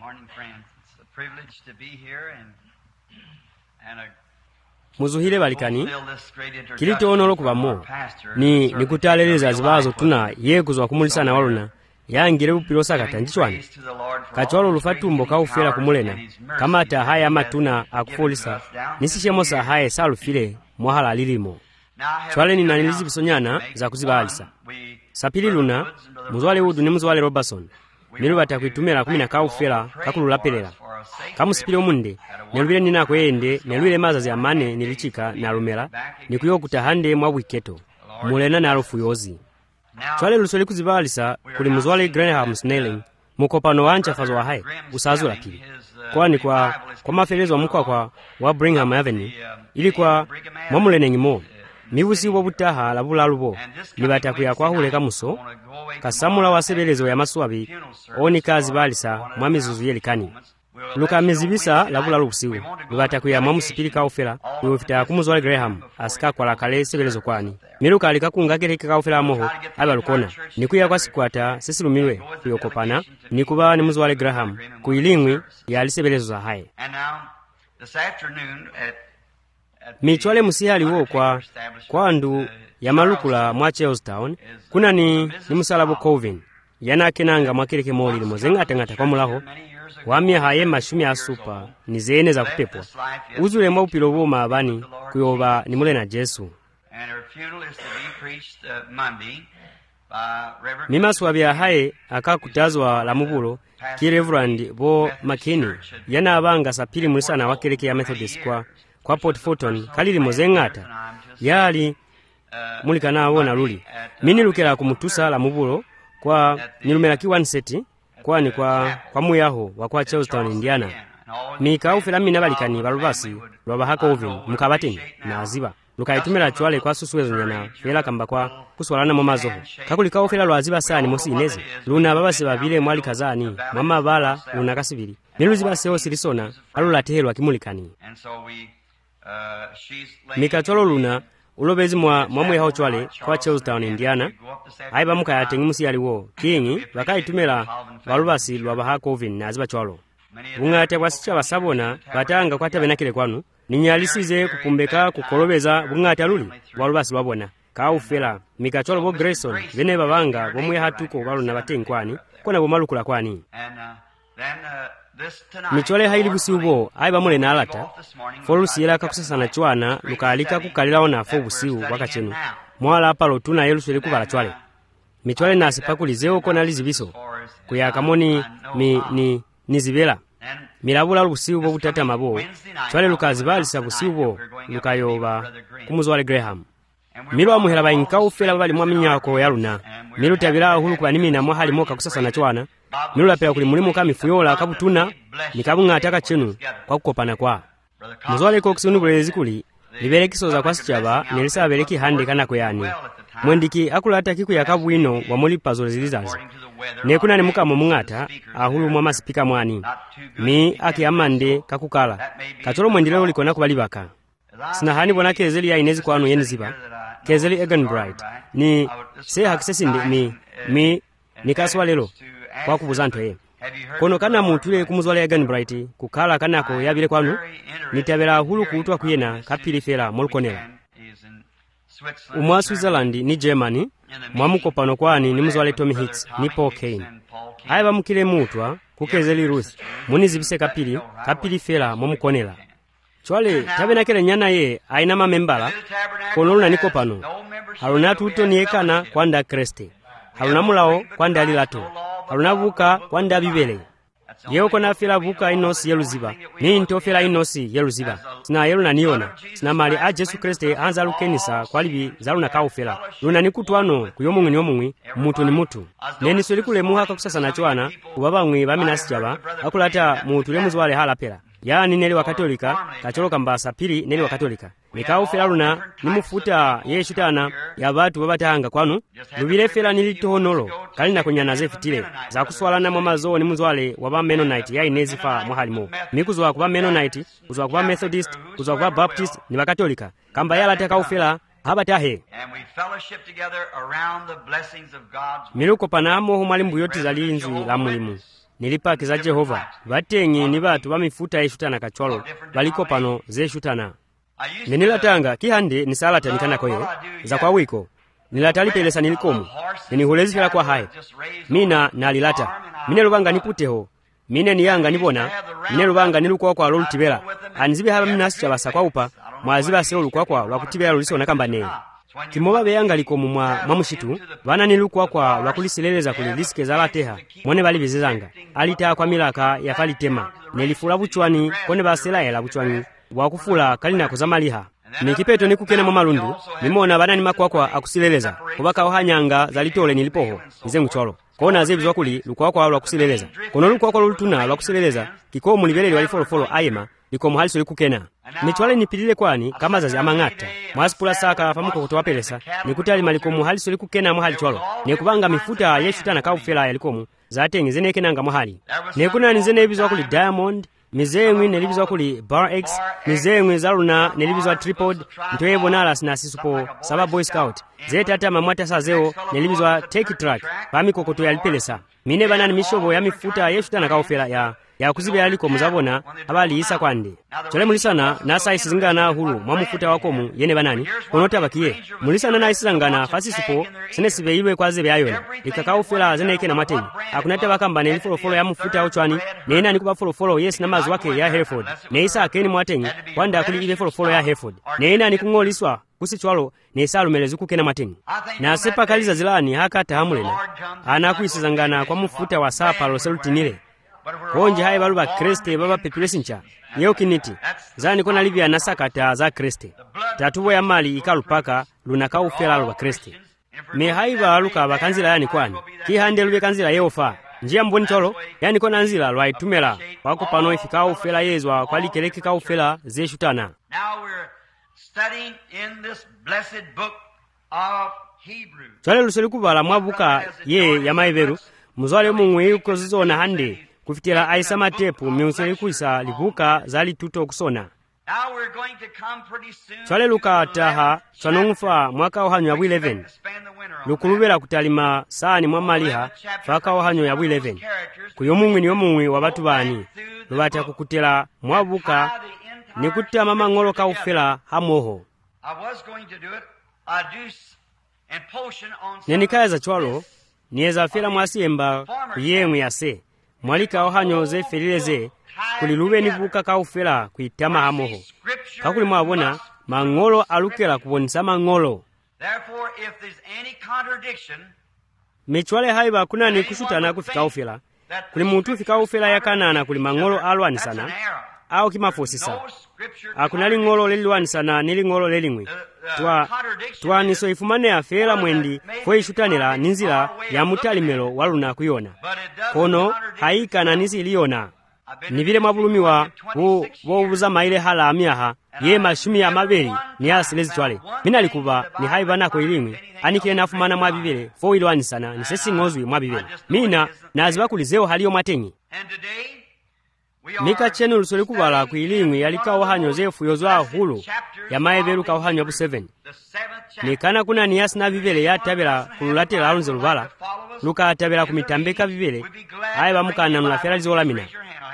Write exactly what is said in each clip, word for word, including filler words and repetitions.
Morning, friends. It's a privilege to be here and and a muzuhile balikani kilitoonolo kubamo ni nikutaleleza zibazo tuna yekuzwa kumulisana waluna yangire bupilosa katanjichwani kachwalo lufatumbo kaufela kumulena kamata haya matuna akufulisa nisishemosa haya salufile mwahala lilimo chwale ni nanilizi bisonyana za kuzibalisa sapili luna muzwale udu ni muzwale Robertson milu batakuitumira kumina kaufela kakululapelela kamusipile omunde nelubile nina kwende nelubile mazazi amane nilichika na lumela nikuyo kutahande mwa wiketo mulena na alufu yozi chwale lusoli kuzibalisa kuli muzwale Graham Snelling mukopano wancha fazo wa hai usazula pili kwani kwa kwa mafelezo mukwa kwa wa Brigham Avenue ili kwa mwamulene ngimo mibusi wobutaha labula lubo nibatakuya kwa huleka muso kasamula wasebelezo ya maswabi oni kazi balisa mwamizuzu yelikani luka mezibisa labula lubusiwe nibatakuya mwamusipilika ofela niwofita kumuzwale Graham asika kwa lakale sebelezo kwani miluka alikakungagereka kaofela moho aba lukona nikuya kwa sikwata sesilumiwe kuyokopana nikuba ni muzwale Graham kuilingwi ya alisebelezo za hai michwale musihali wo kwa kwa ndu ya malukula mwa Charlestown kuna ni ni musalabo Coven yana kenanga mwakireke moli mozenga tengata kwa mulaho wamia haye mashumi asupa ni zene za kupepwa uzule mwa upilo boma abani kuyoba ni mule na Jesu mima swabia haye akakutazwa la mubulo ki Reverend Bo Makini yana abanga sapili mulisana wakireke ya Methodist kwa kwa Port Fulton kalili mozengata yali mulikana awona luli mini lukela kumutusa la mubulo kwa nilumela ki one set kwani kwa kwa muyaho wa kwa Charlestown Indiana mika ufela mina balikani balubasi lwabahaka ovin mukabateni na aziba lukaitumela chwale kwa susuwezo nyana fela kamba kwa kuswalana mu mazoho kakulika ufela lwaziba sani mosi ineze luna babasi babile mwali kazani mama bala luna kasibili miluziba seo silisona alula tehelwa kimulikani mikatolo luna ulobezi mwa mwamwe hao chwale kwa Charlestown Indiana aiba muka ya tengimusi yaliwo kingi bakaitumela balubasi lwabaha Coven na aziba chwalo bungate bwasicha basabona batanga kwa tabenakile kwanu ninyalisize kukumbeka kukolobeza bungate aluli balubasi lwabona kaufela mikatolo bo Grayson bene babanga bomwe hatuko baluna batenkwani kona bomalukula kwani michole haili busiubo aiba mule na alata folusi yela kakusasana chwana lukalika kukalirawo nafo busiu wakachenu mwala apalo tuna yeluswele kubala chwale michole nasi pakulizeo kona lizibiso kuyakamoni mi ni nizibela milabula busiubo butata mabo chwale lukazibalisa busiubo lukayoba kumuzwale Graham milu amuhela bayinka ufela bali mwaminyako yaluna milu tabira hulu kwa nimi na mwahali moka kusasana chwana milu lapela kuli mulimu kamifuyola kabutuna nikabunga ataka chenu kwa kukopana kwa muzwale ko kisunu bulezi kuli libere kisoza kwa sichaba nelisa abeleki hande kana kuyani mwendiki akulata kiku yakabwino wa muli puzzle zilizazi nekuna ni muka mumungata ahulu mwa masipika mwani mi aki amande kakukala katolo mwendileo likona kubalibaka sinahani bona kezeli ya inezi kwanu yeniziba kezeli Egan Bright ni se hakisesi ni mi nikaswa lelo kwa kubuzanto ye kono kana mutule kumuzwale Egan Bright kukala kanako yabile kwanu nitabera hulu kuutwa kuyena kapili fela molkonela umwa Switzerland ni Germany mwamukopano kwani ni muzwale Tommy Hicks ni Paul Kane aiba mukile mutwa kukezeli Ruth munizibise kapili kapili fela mwamukonela chwale tabenakele nyana ye aina mamembala kono niko pano haluna tuto niekana kwanda Kreste haluna mulao kwanda lilato haluna buka kwanda bibele yeo kona fela buka inosi yeluziba ni ntofela inosi yeluziba sina yelu na niona sina mali a Jesu Kriste anza lukenisa kwalibi zaluna kaufela luna nikutwano kuyomungwe nyomungwe mutu ni mutu neni soli kule muhaka kusasana chwana kubaba ngwe baminasichaba akulata mutu lemuzwale halapela yani neli wa Katolika kacholoka mbasa pili neli wa Katolika mikao fela luna nimufuta yeshitana ya batu babatanga kwanu lubile fela nilitohonolo kalina kunyana zefitile za kuswalana mwa mazo ni muzwale waba Mennonite ya inezifa mwahalimo mikuzwa kuba Mennonite kuzwa kuba Methodist kuzwa kuba Baptist ni wa Katolika kamba yala taka ufela habatahe miluko panamo humalimbu yoti zalinzi la mulimu nilipaki za Jehova vatengi ni vatu va mifuta yexutana kachwalo valiko pano zexutana ninilatanga kihande nisalatanikana koyo za kwa wiko nilatalipelesa nilikomu ninihulezikila kwa haye mina nalilata mine luvanga niputeho mine niyanga nibona mine luvanga nilukwa kwa lolutibela anizibe haba minasi chabasa kwa upa mwaziba se olukwa kwa lwakutibela lulisona kamba ne kimoba beyanga likomu mwa mwamushitu vana nilukwa kwa lwakuliseleleza kuli lisike za lateha mone bali bizizanga alita kwa milaka yafalitema nelifula buchwani kone baselaela buchwani wakufula kalina kuzamaliha nikipeto nikukene mwa malundu nimona bana ni makwakwa akusileleza kubaka ohanyanga zalitole nilipoho ize mcholo kona zebizwa kuli lukwakwa lwakusileleza kono lukwakwa lulutuna lwakusileleza kikomu libeleli walifolofolo ayema liko muhaliso likukena nichwale nipilile kwani kama zazi amang'ata mwasipula saka pamuko kutowapelesa nikuti alima liko muhaliso likukena mwahali chwalo nekubanga mifuta yexutana kaufela yalikomu zatengi zenekenanga mwahali nekuna nizene ibizwa kuli Diamond mizemwi nelibizwa kuli Bar X mizemwi zaluna nelibizwa Tripod ntoyebo nalas na sisupo saba Boy Scout zeta ata mamwata sazeo nelibizwa Take Track pamikokoto yalipelesa mine banani mishobo ya mifuta yexutana kaufela ya ya kuzibe yaliko muzabona abali isa kwande chole mulisana nasa isizingana hulu mwamufuta wakomu yene banani konota bakiye mulisana na isizangana fasisipo sene sibe ilwe kwaze byayona ikakaufela zeneke na mateni akunata bakamba ne follow follow ya mufuta ochwani nena nikuba follow follow yes na mazu wake ya Hereford ne isa akeni mwateni kwanda kuli ile follow follow ya Hereford nena nikungoliswa kusichwalo ne salumelezi kukena mateni na sepa kaliza zilani hakata hamulena anakuisizangana kwa mufuta wa sapa loselutinile konje haye baluba Kriste baba pepilesincha yeo kiniti zani kona livya nasakata za Kriste tatubo ya mali ikalupaka lunaka ufela luba Kriste me haiba aluka bakanzila yani kwani kihande lube kanzila yeofa njia mboni cholo yani kona nzila lwaitumela wako pano ifika ufela yezwa kwa likeleke ka ufela zeshutana. Now we're studying in this blessed book of Hebrews. Chale luseli kubala mwabuka ye ya maiveru muzwale mungwe yuko zizona hande kufitila aisa matepu miuseli kuisa libuka zali tuto kusona. Now we're going to come pretty soon. Chale luka taha chanongufa mwaka ohanyo ya eleven. Lukulubela kutalima saani mwamaliha faka ohanyo ya eleven. Kuyo mungwe ni omungwe wabatu bani. Lubata kukutila mwabuka nikutia mama ngolo ka ufela hamoho. I was going to do it. I do and potion on. Nenikaya za chwalo nieza fela mwasiemba kuyemwe yase. Mwalika ohanyo ze felileze kulilube nibuka ka ufela kuitama hamoho. Kakuli mwabona mangolo alukela kubonisa mangolo. Therefore if there's any contradiction mechwale haiba kuna ni kushutana kufika ufela kuli muntu fika ufela yakanana kuli mangolo alwani sana au kimafosisa akuna lingolo leliwani sana nilingolo lelingwe twa twa niso ifumane afela mwendi fwe ishutanela ninzila ya mutalimelo waluna kuyona kono haikana nisi iliona nivile mwabulumiwa wo wobuza maile hala amiaha ye mashumi ya mabeli ni asilezi chwale mina likuba ni haiba nako ilingwe anikile nafumana mwabibele fo ilwani sana nisesi ngozwi mwabibele mina naziba kulizeo haliyo matengi mika chenu lusoli kubala kuilingwe yalika ohanyo zefu yozwa hulu ya maeveru ka ohanyo abu seven nikana kuna niyasi na bibele ya tabela kululatela alunze lubala luka tabela kumitambeka bibele haiba mukana nulafela lizola mina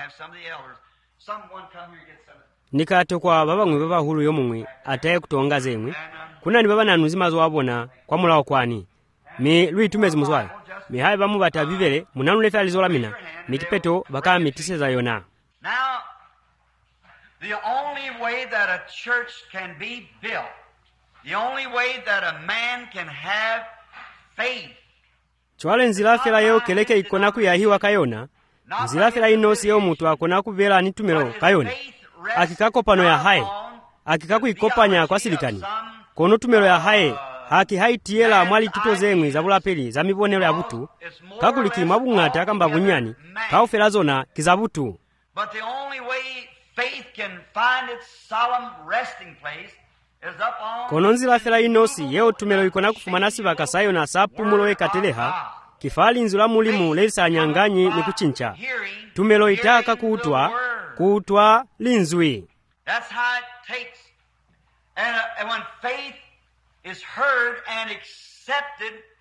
nikato kwa baba ngwe baba hulu yomungwe ataye kutonga zemwe kuna ni baba nanuzi zo wabona kwa mulao kwani mi lui tumezi muzwaye mi haiba mubata bibele munanulefela lizola mina mikipeto baka mitiseza yona. Now, the only way that a church can be built, the only way that a man can have faith. Chwale nzilafela yeo keleke ikona kuyahiwa kayona, nzilafela inosi yeo mutu akona kubela nitumelo kayona. Akikako pano ya hae, akikaku ikopanya kwa silikani. Kono tumelo ya hae, haki haitiela mwali tuto zemwe za bulapeli za mibonelo ya butu, kakuliki mabungata kamba bunyani, kaufela zona kizabutu. But the only way faith can find its solemn resting place is up on kononzila fela inosi yeo tumelo ikona kufumanasi bakasayo na sapu mulo ekateleha kifali nzula mulimu lesa nyanganyi ni kuchincha tumelo itaka kuutwa kuutwa linzwi. That's how it takes. And, uh, and when faith is heard and accepted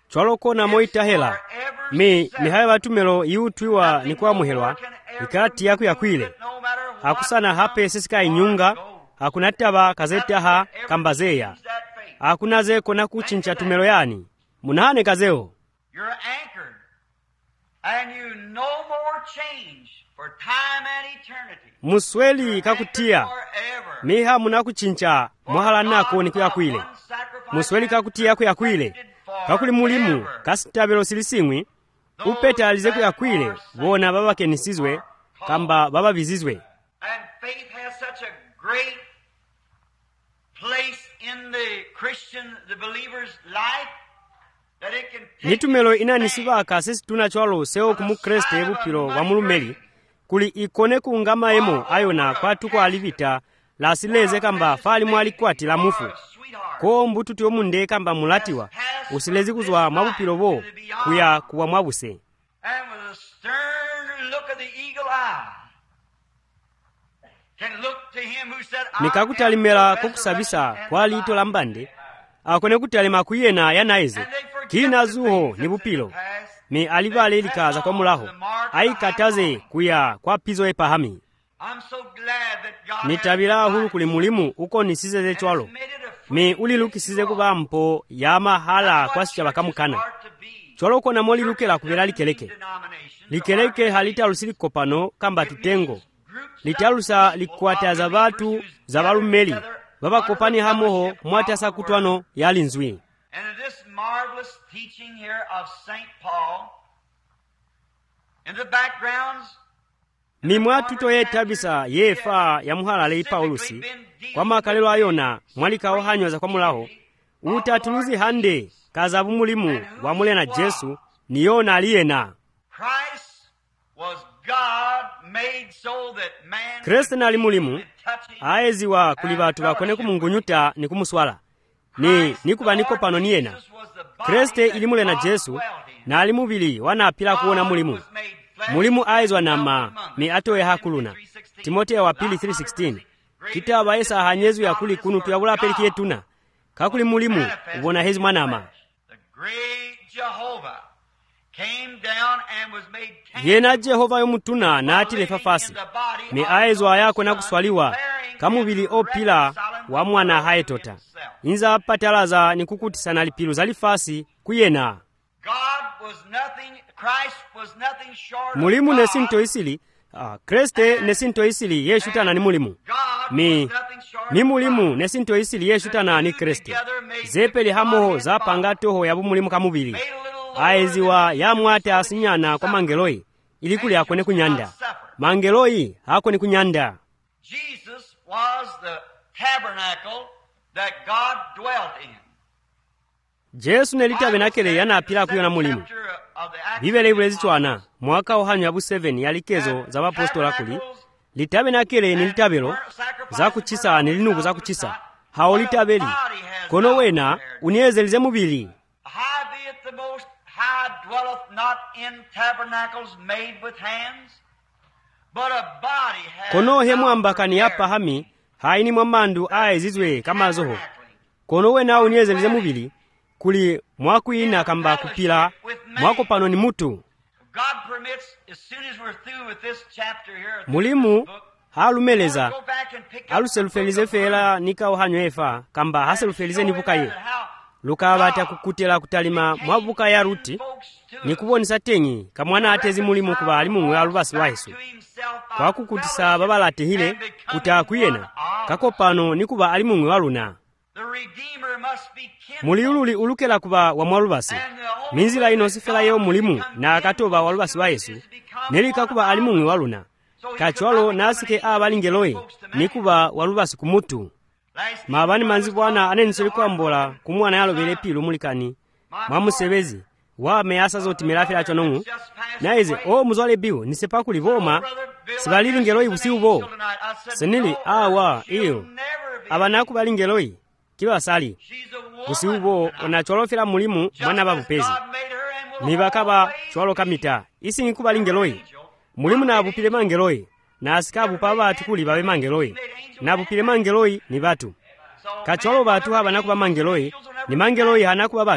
chwalokona moitahela mi mihayo batumelo iutwiwa nikuamuhelwa ikati yaku yakwile akusana hape sisika inyunga akunataba kazetaha kambazeya akunaze kona kuchincha tumelo yani munahane kazeo You're anchored, and you no more change for time and eternity. musweli kakutia miha munakuchincha mwahala nako nikuyakwile musweli kakutia kuyakwile kakuli mulimu kasitabelo silisingwi upete alize kuyakwile wona baba kenisizwe kamba baba bizizwe. And faith has such a great place in the Christian, the believer's life, that it can take nitumelo inanisibaka sisi tunachwalo seo kumukreste ebupilo wa mulumeli kuli ikone kuungama emo ayona kwatuko alivita la sileze kamba fali mwali kwati la mufu ko mbututi omunde kamba mulatiwa usilezi kuzwa mwabupilo bo kuya kuwa mwabuse. And with a stern look of the eagle eye can look to him who said, nikakutalimela kokusabisa kwa lito la mbande akone kutalima kuyena yanaeze kina zuho ni bupilo mi alivale likaza kwa mulaho aikataze kuya kwa pizo epahami. I'm so glad that God nitabila hulu kuli mulimu uko nisizeze chwalo mi ulilukisize kuba mpo ya mahala kwa sicha bakamukana chwalo kona moli lukela kubela likeleke likeleke halita lusili kopano kamba tutengo litalusa likwata za batu za balumeli baba kopani hamoho mwatasa kutwano yali nzwi. And in this marvelous teaching here of Saint Paul, in the backgrounds, mimwa tutoye tabisa yefa ya muhala lei Paulusi kwa makalelo ayona mwalika ohanywaza kwa mulaho utatuluzi hande kaza bumulimu wa mule na Jesu niyona aliyena Christ was God made so that man Kristo nali mulimu aeziwa kuli batu bakone kumungunyuta ni kumuswala ni nikuba niko pano niyena Kristo ilimule na Jesu na alimubili wanapila kuona mulimu mulimu aizwa nama mi atoe hakuluna Timotheo wa pili three sixteen kitaba esa hanyezu ya kuli kunu tuyabula peliki yetuna kakuli mulimu ubona hezi manama the great Jehovah came down and was made yena Jehova yomutuna na atile fafasi mi aizwa yako na kuswaliwa kamubili opila wa mwana haetota inza patalaza nikukutisa na lipilu za lifasi kuyena God was nothing, Christ was nothing short of mulimu God. nesinto isili ah, Kriste nesinto isili yeshutana ni mulimu mi mi mulimu nesinto isili yeshutana ni Kriste zepeli hamoho zapanga toho yabu mulimu kamubili aeziwa ya mwate asinyana kwa mangeloi ilikuli akone kunyanda mangeloi hakone kunyanda. Jesus was the tabernacle that God dwelt in. Jesu nelitabenakele yana apila kuyona mulimu bibele ibulezi chwana mwaka ohanya bu seven yalikezo za bapostola kuli litabenakele ni litabelo za kuchisa ni linubu za kuchisa hao litabeli kono wena uniezelize mubili Howbeit the most high dwelleth not in tabernacles made with hands, but a body has kono hemu ambakani yapa hami haini mwamandu aezizwe kama zoho kono wena uniezelize mubili kuli mwakuina kamba kupila mwako pano ni mutu. God permits, as soon as we're through with this chapter here, mulimu halumeleza go back and pick up aluselufelize fela nika ohanyo efa kamba haselufelize nibukaye lukabata kukutela kutalima mwabuka ya ruti nikubonisa tenyi kamwana atezi mulimu kuba alimumwe alubasi wa Yesu kwa kukutisa babalate hile kutakuyena kakopano nikuba alimumwe waluna the Redeemer must be kin. muliululi ulukela kuba wa mwalubasi minzila ino sifela yo mulimu na akatoba walubasi wa Yesu nelika kuba alimumwe waluna kachwalo nasike abalingeloye nikuba walubasi kumutu mabani manzi bwana anenisoli kwambola kumwana yalobele pilu mulikani mwamusebezi wa measa zoti melafila chonongu naize o muzwale biu nisepa kulivoma sibalili ngeloyi busiubo senili awa iyo abanaku balingeloyi kiwa sali busiubo onachwalofela mulimu mwana babupezi nibakaba chwalo kamita isi nikuba lingeloyi mulimu na abupile mangeloyi na asikabu pa batu kuli babe mangeloyi na abupile mangeloyi ni batu kachwalo batu haba nakuba mangeloyi ni mangeloyi hanakuba batu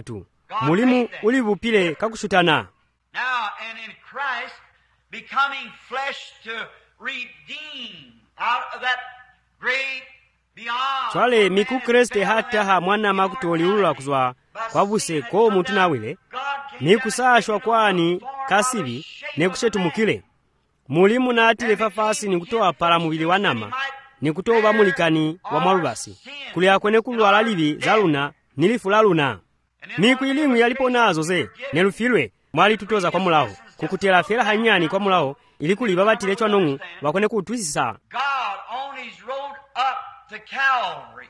mulimu uli bupile kakushutana. Now, and in Christ becoming flesh to redeem out of that great beyond. Twale miku Kriste hata ha mwana makutoliulula kuzwa kwa buse ko muntu nawile mikusashwa kwani kasibi nekushetumukile mulimu natile fafasi ni kutoa pala mubili wanama ni kutoa mulikani wa mwalubasi kuli akwene kulwala libi zaluna nilifula luna miku ilimu yalipo nazo ze nelufilwe mwali tutoza kwa mulaho kukutela fela hanyani kwa mulaho ilikuli babatile chwanongu wakwene kutwisisa God on his road up to Calvary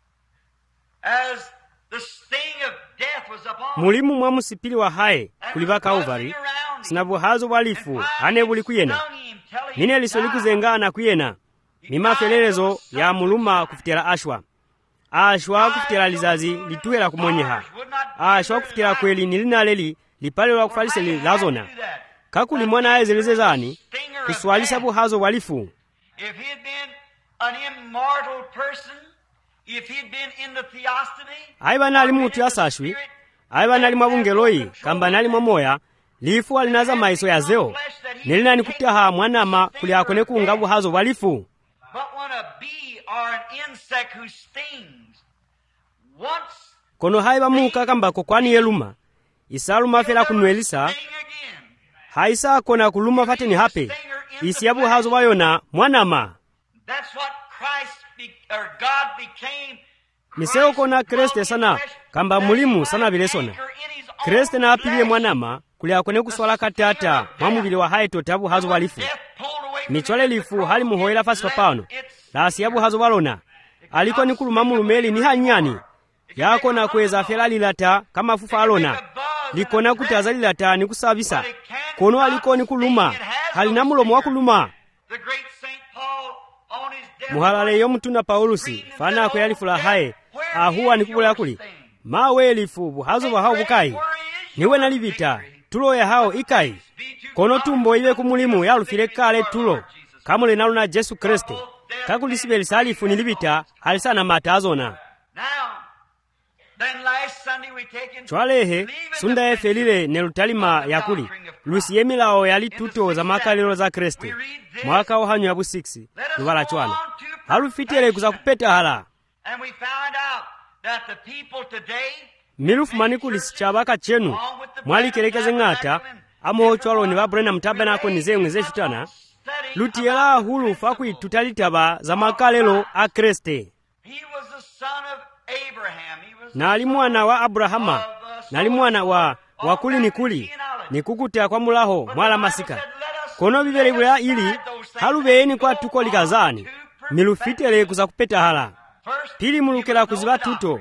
as the sting of death was upon mulimu mwa musipili wa hae kuliva Calvary sinabuhazo bwalifu ane buli kuyena nine lisoli kuzengana kuyena mimafelerezo ya muluma kufitela ashwa ashwa kufitela lizazi lituela kumonyeha ashwa kufitela kweli nilinaleli lipalelwa kufalise lazona kakuli mwana ayezelezezani kuswalisa buhazo bwalifu. If he had been an immortal person, if he had been in the theophany, aiba nali mutu yasashwi aiba nali mwabungeloyi kamba nali mwamoya lifu alinaza maiso ya zeo nilina nikutaha mwanama kuli akone kuungabu hazo bwalifu. but when a bee or an insect who stings once kono haiba muka kamba kokwani yeluma isaluma fela kunwelisa sting again, haisa kona kuluma fateni hape isiabu hazo bayona mwanama that's what Christ be, or God became. miseo kona Kriste sana kamba mulimu sana bilesona Kriste na apilie mwanama kuli akone kuswala katata mwamubili wa haito tabu hazo balifu michole lifu hali muhoela fasi papano la siabu hazo balona aliko ni kuluma mulumeli ni hanyani yako na kweza fela lilata kama fufa alona likona kutaza lilata ni kusabisa kono aliko ni kuluma halina mulomo wa kuluma. The great Saint Paul on his death muhalale yo mutuna Paulusi fana ko yalifula hae ahuwa ni kubula kuli mawe lifu buhazo bwa bukai niwe nalibita tulo ya hao ikai kono tumbo ile kumulimu yalufile kale tulo kamule naluna Yesu Kristo kakulisibeli salifu nilibita alisana matazona. now. Then last Sunday we taken chwalehe sunda efelile nelutalima yakuli lusi yemilao yali tuto za makalelo za Kriste mwaka ohanyo yabu six lubala chwana halufitele kuza kupeta hala and we found out that the people today milufu manikuli sichabaka chenu mwali kelekeze ngata amo chwalo ni babrena mtabanako nizemwe zeshutana lutiela hulu fakui tutalitaba za makalelo a Kriste. he was the son of Abraham. He was nali mwana wa Abrahama nali mwana wa wakuli nikuli nikukuta kwa mulaho mwala masika kono bibele bula ili halubeeni kwa tuko likazani milufitele kuza kupeta hala first pili mulukela kuziba tuto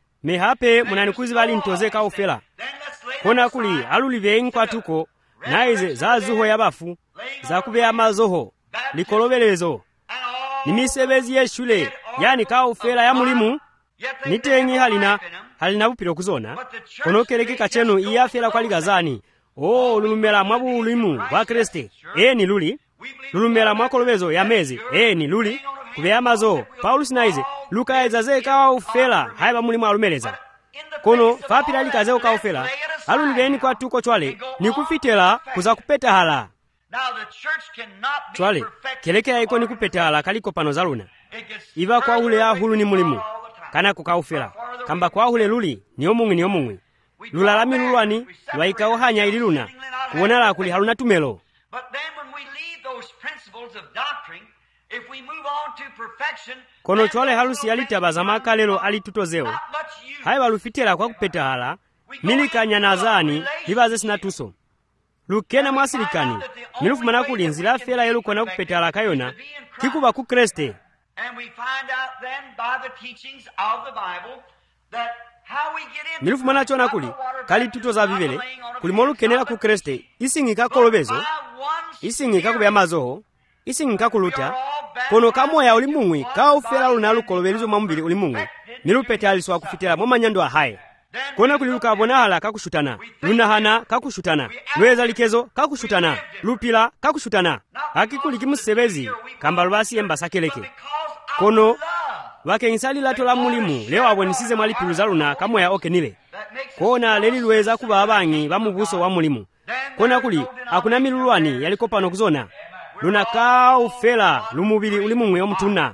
mehape munanikuzi bali ntozeka ufela kona kuli alulibeeni kwa tuko naize za zuho yabafu za kube amazoho likolobelezo nimisebezi yeshule yani ka ufela ya mulimu nitengi halina halina bupiro kuzona kono keleke kachenu iyafela kwa ligazani o lulumela mwabu ulimu wa Kriste e ni luli lulumela mwakolobezo ya mezi e ni luli kube amazo Paulus naize luka ezaze ka ufela haiba mulimu alumeleza kono fapila likazeo ka ufela alulibeni kwa tuko chwale nikufitela kuza kupeta hala. now the church cannot be chwale perfected. keleke yaiko nikupeta hala kaliko pano zaluna It gets iva kwa hule ya hulu ni mulimu all the time. kana kukaufela kamba kwa hule luli ni omungwi ni omungwi lulalami lulwani lwaikao hanya ililuna kuona la kuli haluna tumelo. But then when we leave those principles of doctrine, if we move on to perfection, kono then chwale those halusi yalitaba za makalelo alitutozewo not much use. haiba lufitela kwa kupeta hala milikanya nazani libaze sinatuso lukena mwasilikani milufu manakuli nzila fela yelu kona kupeta hala kayona kikuba ku Kriste. And we find out then by the teachings of the Bible that how we get into milufu manachona kuli kali tuto za bibele kulimolu kenela ku Kriste isingika kolobezo isingika kubya mazoho isingika kuluta kono kamoya ulimungwi ka ufela lunalu kolobelizo mwambili ulimungwi milupete aliswa kufitela mwamanyando ahaye kona kuliluka bona hala kakushutana lunahana kakushutana lweza likezo kakushutana lupila kakushutana hakikuli kimusebezi kamba lubasi emba sakeleke kono vakengsali lato la mulimu leo abwenisize mwali piluza luna kamoya okenile kona leli lweza kuba abangi bamubuso wa mulimu kona kuli akuna milulwani yaliko pano kuzona luna ka ufela lumubili uli mumwe omutuna.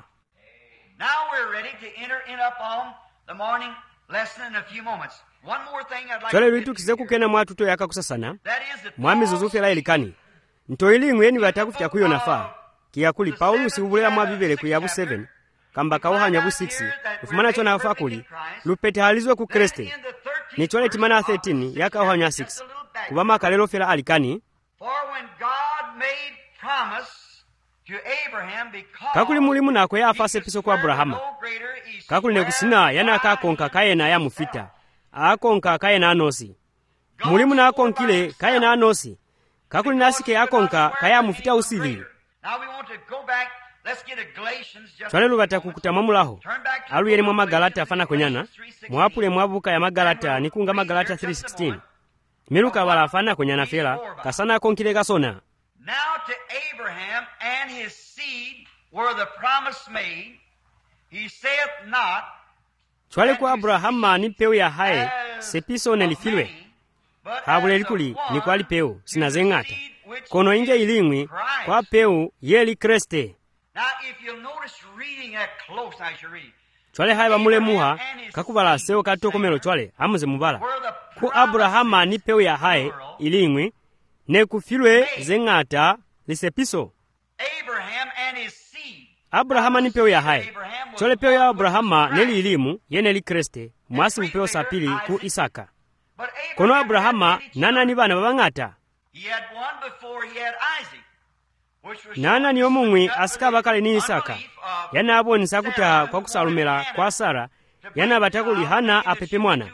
Now we're ready to enter in upon the morning lesson in a few moments. One more thing I'd like Chale to litu kize kukena mwatuto yaka kusasana that is the mwami zuzufela elikani ntoilingu yeni batakufya kuyo nafa kiyakuli Paulusi ubulela mwa bibele kuyabu seven kamba kauhanya bu six ufumana chona afa kuli lupete halizwe ku Kriste ni chole timana thirteen yaka kauhanya six kubama kalelo fela alikani. For when God made promise to Abraham because kakuli mulimu nako ya afase piso kwa Abrahama kakuli nekusina yana kakonka kayena ya mufita akonka kayena anosi mulimu na akonkile kayena anosi kakuli nasike akonka kaya mufita usili. Now we want to go back. Let's get a Galatians just Chale lubata kukutamamulaho alu yeri mwa magalata afana kwenyana mwapule mwabuka ya magalata nikunga magalata three sixteen miluka wala afana kwenyana fela kasana akonkile kasona. Now to Abraham and his seed were the promise made. He saith not chwale kwa Abrahama ni peu ya hae sepiso nelifilwe habule likuli ni kwa lipeu sinazengata kono inge ilingwi kwa peu yeli Kriste. Now if you'll notice reading that close as you read. Chwale hae bamule muha kakubala seo katokomelo chwale amuze mubala ku Abrahama ni peu ya hae ilingwi ne kufilwe zengata lisepiso. Abraham and his seed. Abrahama ni peu ya hae chole peu ya Abrahama neli ilimu yene li Kriste mwasi upeo sapili ku Isaka kono Abrahama nana ni bana babangata He had one before he had Isaac, which was nana ni omumwi asikaba kale ni Isaka yana abonisa kutaha kwa kusalumela kwa Sara yana batakuli hana apepe mwana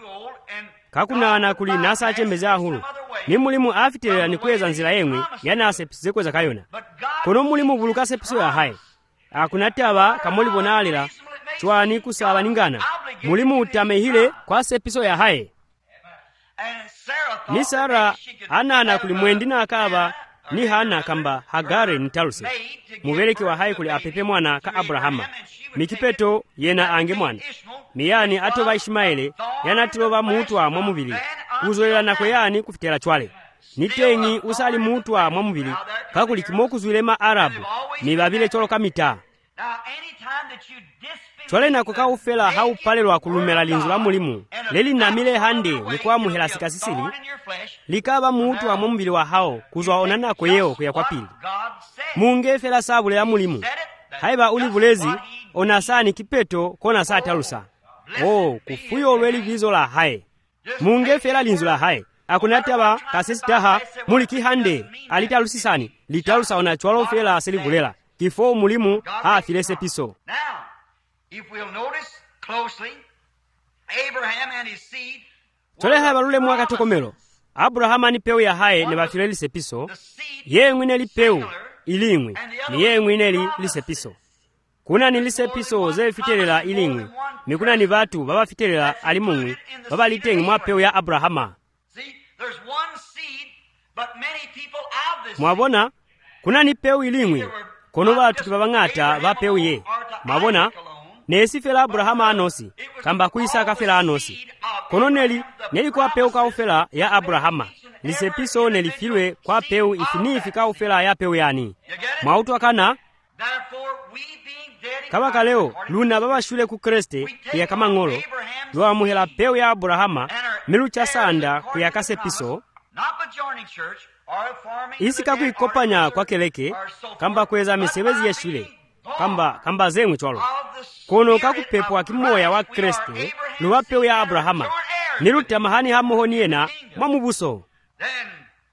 kakunana kuli nasa achembeza ahulu ni mulimu afitelera ni kweza nzira yemwe yana asepisize kweza kayona kono mulimu buluka sepiso ya hae akunataba kamoli bonalira chwani kusaba ningana mulimu utamehile kwa sepiso ya hae. Ni Sara anana kuli mwendi na akaba ni hana kamba Hagare nitaluse mubereki wa hae kuli apepe mwana ka Abrahama mikipeto yena ange mwana miyani atoba Ishmaele yana tiloba mutwa mwa mubili kuzolela nako yani kufitela chwale nitengi usali mutwa mwa mubili kakuli kimoku zuilema Arabu ni babile cholo kamita chwale nako ka ufela hau pale lwa kulumela linzu la mulimu leli namile hande ni kwa muhela sikasisili likaba mutu wa mumubili wa hao kuzwa onana ko yeo kuya kwa pili munge fela sabule ya mulimu haiba uli bulezi onasani kipeto kona saa talusa oh kufuyo lweli vizo la hae munge fela linzu la hae akunataba kasisitaha muliki hande alitalusisani litalusa ona chwalo fela selibulela kifo mulimu ha filese piso. Now, if we'll notice closely, Abraham and his seed chole hae balule mwaka tokomelo Abrahama ni peu ya hae ne bafile lisepiso ye ngwine li peu ilingwi ni ye ngwine li lisepiso kuna ni lisepiso ze fitelela ilingwi mikuna ni batu baba fitelela alimungwi baba litengi mwa peu ya Abrahama. See, there's one seed, but many people have this. Mwabona kuna ni peu ilingwi kono batu kibabangata ba peu ye mwabona nesi fela Abrahama anosi kamba ku Isaka fela anosi kono neli neli kwa peu ka ufela ya Abrahama lisepiso nelifilwe kwa peu ifinifi ka ufela ya peu yani mwautu akana. Therefore, we being dead in kaba kaleo luna baba shule ku Kriste ya kama ngolo lwa muhela peu ya Abrahama milucha sanda kuyakase piso not the joining church or forming isi kaku ikopanya kwa keleke kamba kweza misebezi ya shule kamba kamba zengwe chwalo kono kaku pepo akimoya wa Kriste luwa peu ya Abrahama niluta mahani hamohoni yena mwamubuso. Then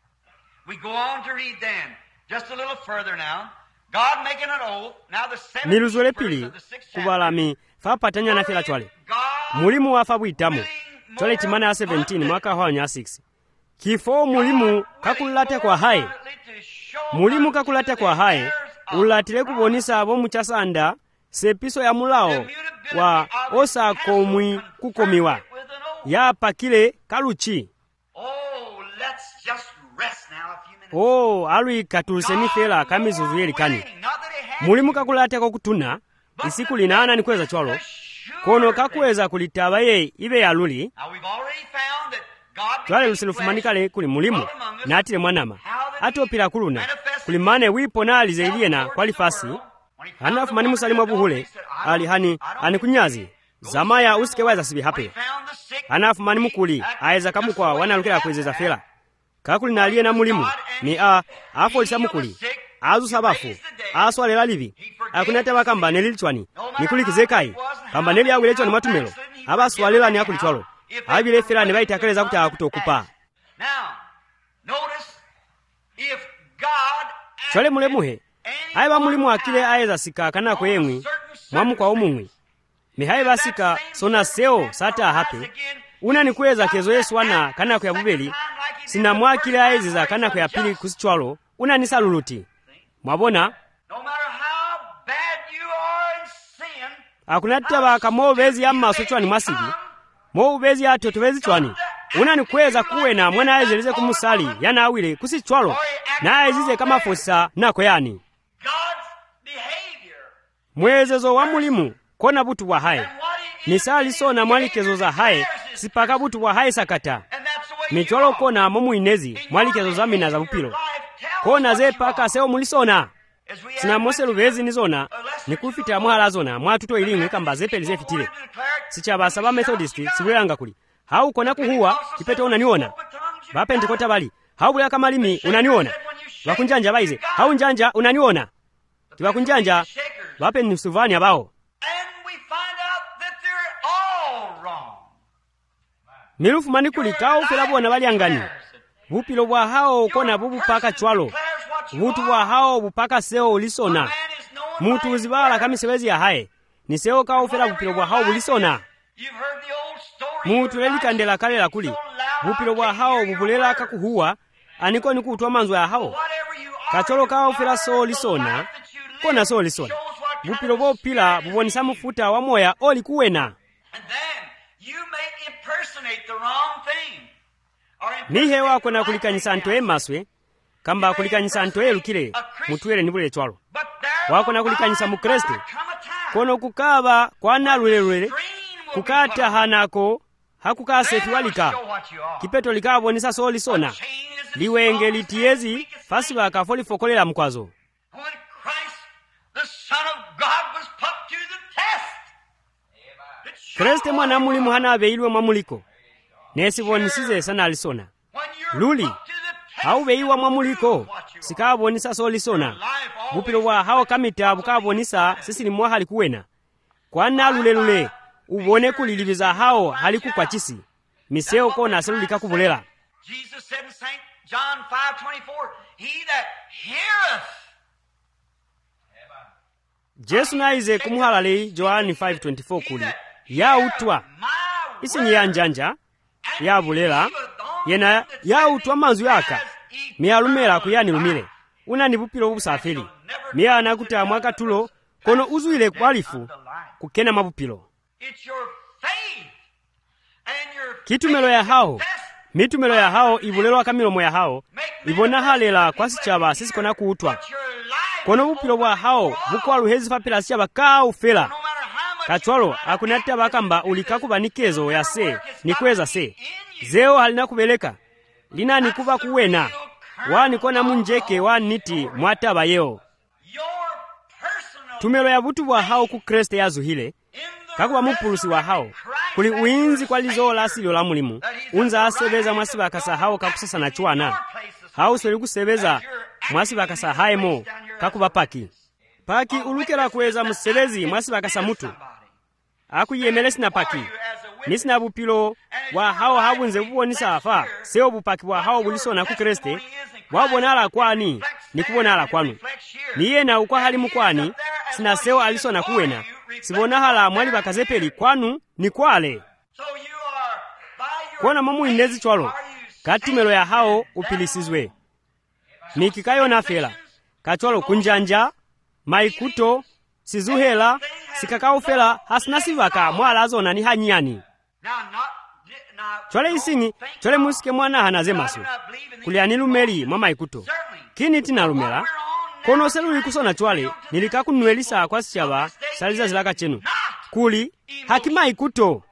we go on to read then just a little further now. God making an oath. Now the seventeenth niluzole verse pili of the sixth kubalami fa patanya na fela chwale God mulimu wa fabuitamo chole timana ya seventeen mwaka hwanya six kifo mulimu kakulate kwa hae mulimu kakulate kwa hae ulatile kubonisa abo muchasanda sepiso ya mulao wa osa komwi kukomiwa ya pakile kaluchi. Oh, let's just rest now a few minutes. Oh, alwi katulseni fela kamizuzu yelikani mulimu kakulate kwa kutuna isiku lina ananikweza chwalo kono kakweza kulitaba ye ibe yaluli twale lusilufumanikale kuli mulimu natile mwanama atopila kuluna kulimane wipo nalize iliyena kwali fasi hanafumani musalimu buhule ali hani hani kunyazi zamaya usike waza sibi hape hanafumani mukuli aeza kamukwa wanalukela kwezeza fela kakuli na aliyena mulimu ni a afolisa mukuli azu sabafu aswalela livi akunete bakamba nelilichwani nikulikizekai kamba neli awilechwani matumelo abaswalela ni akulitwalo abile fela ne baitakeleza kuti akutokupa chole mulemuhe aiba mulimu akile aeza sika kana kwemwi mwamu kwa umumwi mihaiba sika sona seo sata hape una nikweza kezo Yesu wana kana kwa bubeli sina mwakile aeza kana kwa pili kusichwalo una nisaluluti mwabona akunataba kamo bezi amma sochwani masigi mo bezi ato tubezi chwani una nikweza kuwena mwana aezelize kumusali yana awile kusichwalo na aezize kama fosa nako yani mwezezo wa mulimu kona butu wa hae nisali sona mwalikezo za hae sipaka butu wa hae sakata micholo kona momu inezi mwalikezo za mina za bupilo kona ze paka seo mulisona sina mose lubezi nizona nikufita mwala zona mwatuto ilingu kamba zepe lize fitile sichaba saba methodist sibuyanga kuli hau kona kuhuwa kipeto unaniona bapentekota bali hau bula kamalimi unaniona bakunjanja baize hau njanja unaniona tibakunjanja bape nusuvani abao milufu manikuli kao filabona bali angani bupilo bwa hao kona bubu paka chwalo butu bwa hao bupaka seo ulisona mutu uzibala kamisewezi ya hae ni seo kao fila bupilo bwa hao ulisona mutu lelikandela kale la kuli bupilo bwa hao bubulela kakuhuwa aniko nikutwa manzo ya hao kacholo kao fila so ulisona kona so ulisona bupilo bwa pila bubonisa mufuta wa moya oli kuwena nihe wako na kulikanyisa ntoe maswe kamba kulikanyisa ntoe lukile mutuwele nibule chwalo wako na kulikanyisa mukreste kono kukaba kwa nalulelule kukata hanako hakukase tuwalika kipeto likabo nisa soli sona liwenge litiezi fasi wakafoli fokolela mkwazo Kriste mwana mulimu hana abeilwe mwamuliko nesi vonisize sana alisona luli hau beiwa mwamuliko sikabonisa solisona bupilo bwa hao kamita bukabonisa sisi ni mwa halikuwena kwana lule lule ubone kulilibiza hao halikukwachisi miseo kona selulika kubulela Jesus said in Saint John five twenty-four he that heareth Jesu naize kumuhalale Joani five twenty-four kuli ya utwa isi ni ya njanja ya bulela yena ya utwa manzu yaka mialumela kuyani lumile una nibupilo busafili miya nakuta mwaka tulo kono uzuile kwalifu kukena mabupilo kitumelo ya hao mitumelo ya hao ibulelo kamilomo ya hao ibona halela kwasi chaba sisi kona kuutwa kono bupilo bwa hao bukwalu hezi fapila siaba kaa ufela kachwalo akunata bakamba ulikakubanikezo ya se nikweza se zeo halina kubeleka lina nikuba kuwena wani kona munjeke wani niti mwataba yeo tumelo ya butu bwa hao ku Kriste yazu hile kakuba mupulusi wa hao kuli uinzi kwa lizo la asilo la mulimu unza asebeza mwasi bakasa hao kakusasa na chuana hao soli kusebeza mwasi bakasa haemo kakuba paki paki ulukela kuweza musebezi mwasi bakasa mutu aku yemelesi na paki nisi na bupilo wa hao habunze bubonisa afa seo bupaki wa hao bulisona ku Kriste wabonala kwani nikubonala kwanu niye na ukwa hali mukwani sina seo alisona kuwena sibona hala mwali bakazepeli kwanu ni kwale kona mamu inezi chwalo katumelo ya hao upilisizwe mikikayo na fela kachwalo kunjanja maikuto sizuhela sikakao fela hasina sivaka mwala zona ni hanyani chwale isingi chwale musike mwana hanaze maso kuliani lumeli mama ikuto kini tina lumela kono selu likusona chwale nilikakunuelisa kwa sichaba saliza zilaka chenu kuli hakimai kuto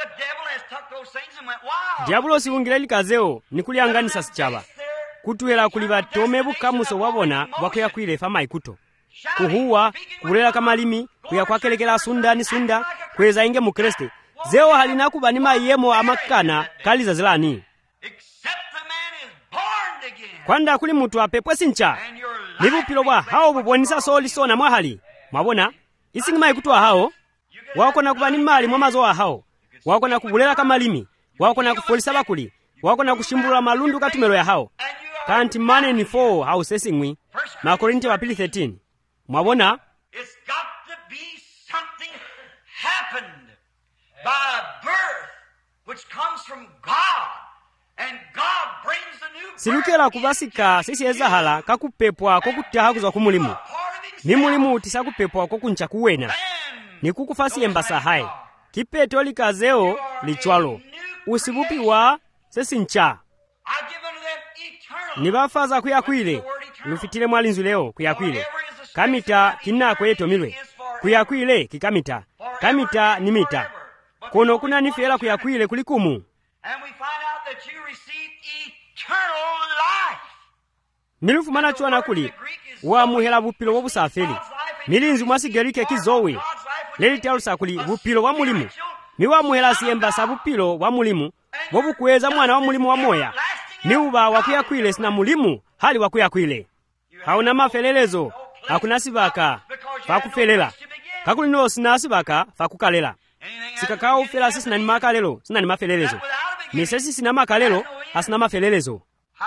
diabulo siwungile likazeo nikulianganisa sichaba kutuhela kuli batome bukamuso wabona bwakuyakwile fa maikuto kuhuwa kulela kamalimi kuyakwakelekela sunda ni sunda kweza inge mukreste zeo halina kuba ni mayemo amakana kaliza zilani kwanda kuli mutu apepwe sincha nibupilo bwa hao bubonisa soli sona mwahali mwabona isingi maikuto hao wakona kuba ni mali mwamazo wa hao wakona kubulela kamalimi wakona kufolisa bakuli wakona kushimbula malundu katumelo ya hao kanti mane ni four hao sesingwi Makorinti wa pili thirteen mwabona it's got to be something happened by birth which comes from God and God brings the new birth. Silukela kubasika sisi ezahala kakupepwa kokutaha kuzwa kumulimu ni mulimu tisa kupepwa kokuncha kuwena ni kukufasi embasa hai kipeto likazeo lichwalo usibupi wa sesincha nibafaza kuyakwile lufitile mwalinzu leo kuyakwile kamita kina kweto milwe kuyakwile kikamita kamita ni mita kono kuna nifela kuyakwile kulikumu milufu mana chwana kuli wa muhela bupilo wobusafeli milinzu mwasigerike kizowe leli talusa kuli bupilo wa mulimu miwa muhela siemba sabupilo wa mulimu wobukweza mwana wa mulimu wa moya niuba wakuyakwile sina mulimu hali wakuyakwile hauna mafelelezo hakuna sibaka fakufelela kakuli no sina sibaka fakukalela sikakao ufela sisi na ni makalelo sina ni mafelelezo misesi sina makalelo asina mafelelezo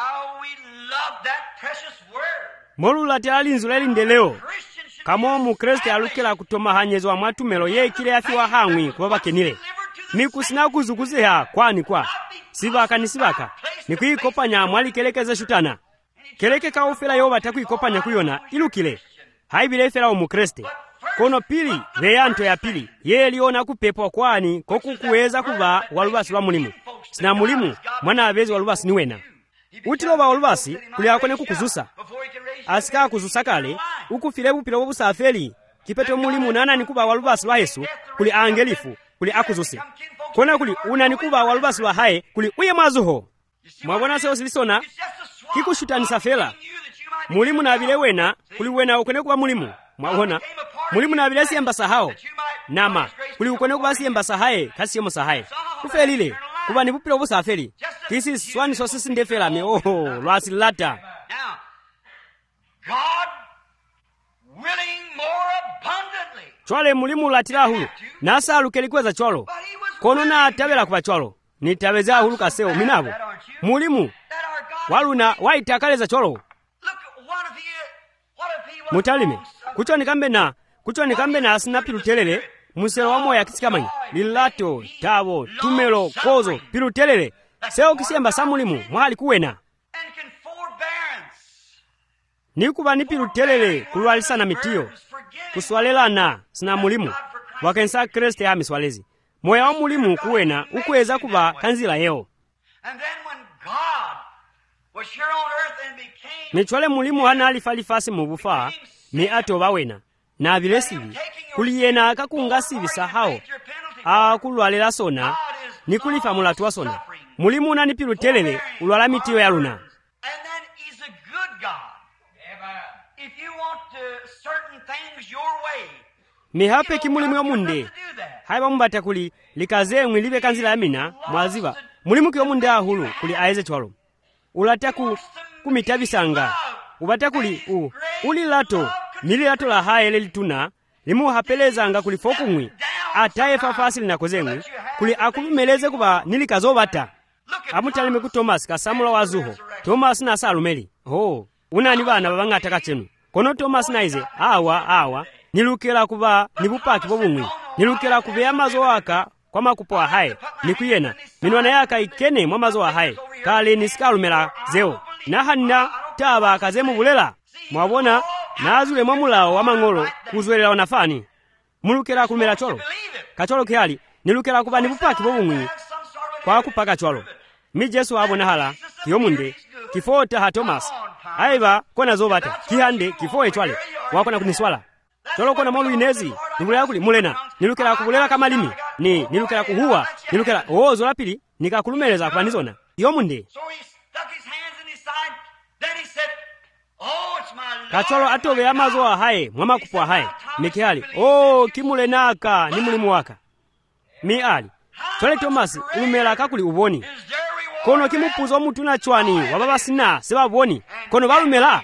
molula tyalinzu leli ndeleo kamo mu Kristo alukela kutoma hanyezo wa mwatumelo ye kile yafiwa hangwi kuba kenile mikusina kuzukuzeha kwani kwa sibaka ni sibaka nikuikopanya mwali kelekeze shutana keleke ka ufela yo batakuikopanya kuyona ilukile haibile fela mu Kristo kono pili veyanto ya pili ye liona kupepwa kwani kokukuweza kuba walubasi lwa mulimu sina mulimu mwana abezi walubasi niwena utiloba walubasi kuli akone kukuzusa asika kuzusa kale ukufile bupilo bobusafeli kipeto mulimu nana nikuba walubasi lwa Yesu kuli angelifu kuli akuzusi kona kuli una nikuba walubasi lwa hae kuli uye mwazuho mwabona seo silisona kikushutanisa fela mulimu na vile wena kuli wena ukone kuba mulimu mwabona mulimu na vile siemba sahao nama kuli ukone kuba siemba sahae kasi yemo sahae kufelile kuba ni bupilo busafeli this is one so sisi ndefela me oh lwasi lata God willing more abundantly. Chwale mulimu latira hulu nasa alukelikweza chwalo kono na atabela kuba chwalo nitabeza hulu kaseo minabo mulimu waluna waitakaleza chwalo mutalime kucho nikambe na kucho nikambe na asina pilutelele muselo wa moya kisikamanya lilato tabo tumelo kozo pilutelele seo kisiemba sa mulimu mwali kuwena nikuba nipilutelele kulwalisa na mitiyo kuswalelana sina mulimu wakensa Kristo ya miswalezi moya wa mulimu kuwena ukweza kuba kanzila yeo nichwale mulimu hana alifalifasi mubufa ni ato bawena na vilesivi kuliyena kakunga sivisa hao akulwalela sona nikulifa mulatuwa sona mulimu na nipilutelele ulwala mitiyo ya luna mihape kimulimu yo munde haiba mbata kuli likaze mwilibe kanzila yamina mwaziba mulimu kiyo munde ahulu kuli aeze chwalo ulataku kumitabisanga ubata kuli u uli lato mili lato la haele lituna limu hapelezanga kuli fokumwi ataye fafasi linakozengwi kuli akumeleze kuba nilikazo bata amutalime ku Thomas kasamula wazuho Thomas na salumeli ho unani bana babanga takachenu kono Thomas naize awa awa nilukela kuba nibupaki bobumwi nilukela kubeya mazo waka kwa makupo hae nikuyena minwana yaka ikene mwa mazo hae kale nisikalumela zeo nahanna taba kazemu bulela mwabona nazule mwamulao wa mangolo kuzwelela wanafani mulukela kumela cholo kacholo kyali nilukela kuba nibupaki bobumwi kwa kupaka cholo mi Jesu abona hala kiyomunde kifota ha Thomas aiba kona zobata kihande kifo echwale wakona kuniswala cholo kona molu inezi lubulira kuli mulena nilukira kubulera kamalimi ni nilukira kuhuwa nilukira ozo lapili nikakulumeleza kufanizona yomunde kacholo atobe amazo ahaye mwamakupu ahaye mikihali oh kimulenaka ni mulimu waka mi ali chole Thomas ulumela kakuli uboni kono kimupuzo omuntu nachwani wababa sina sebaboni kono balumela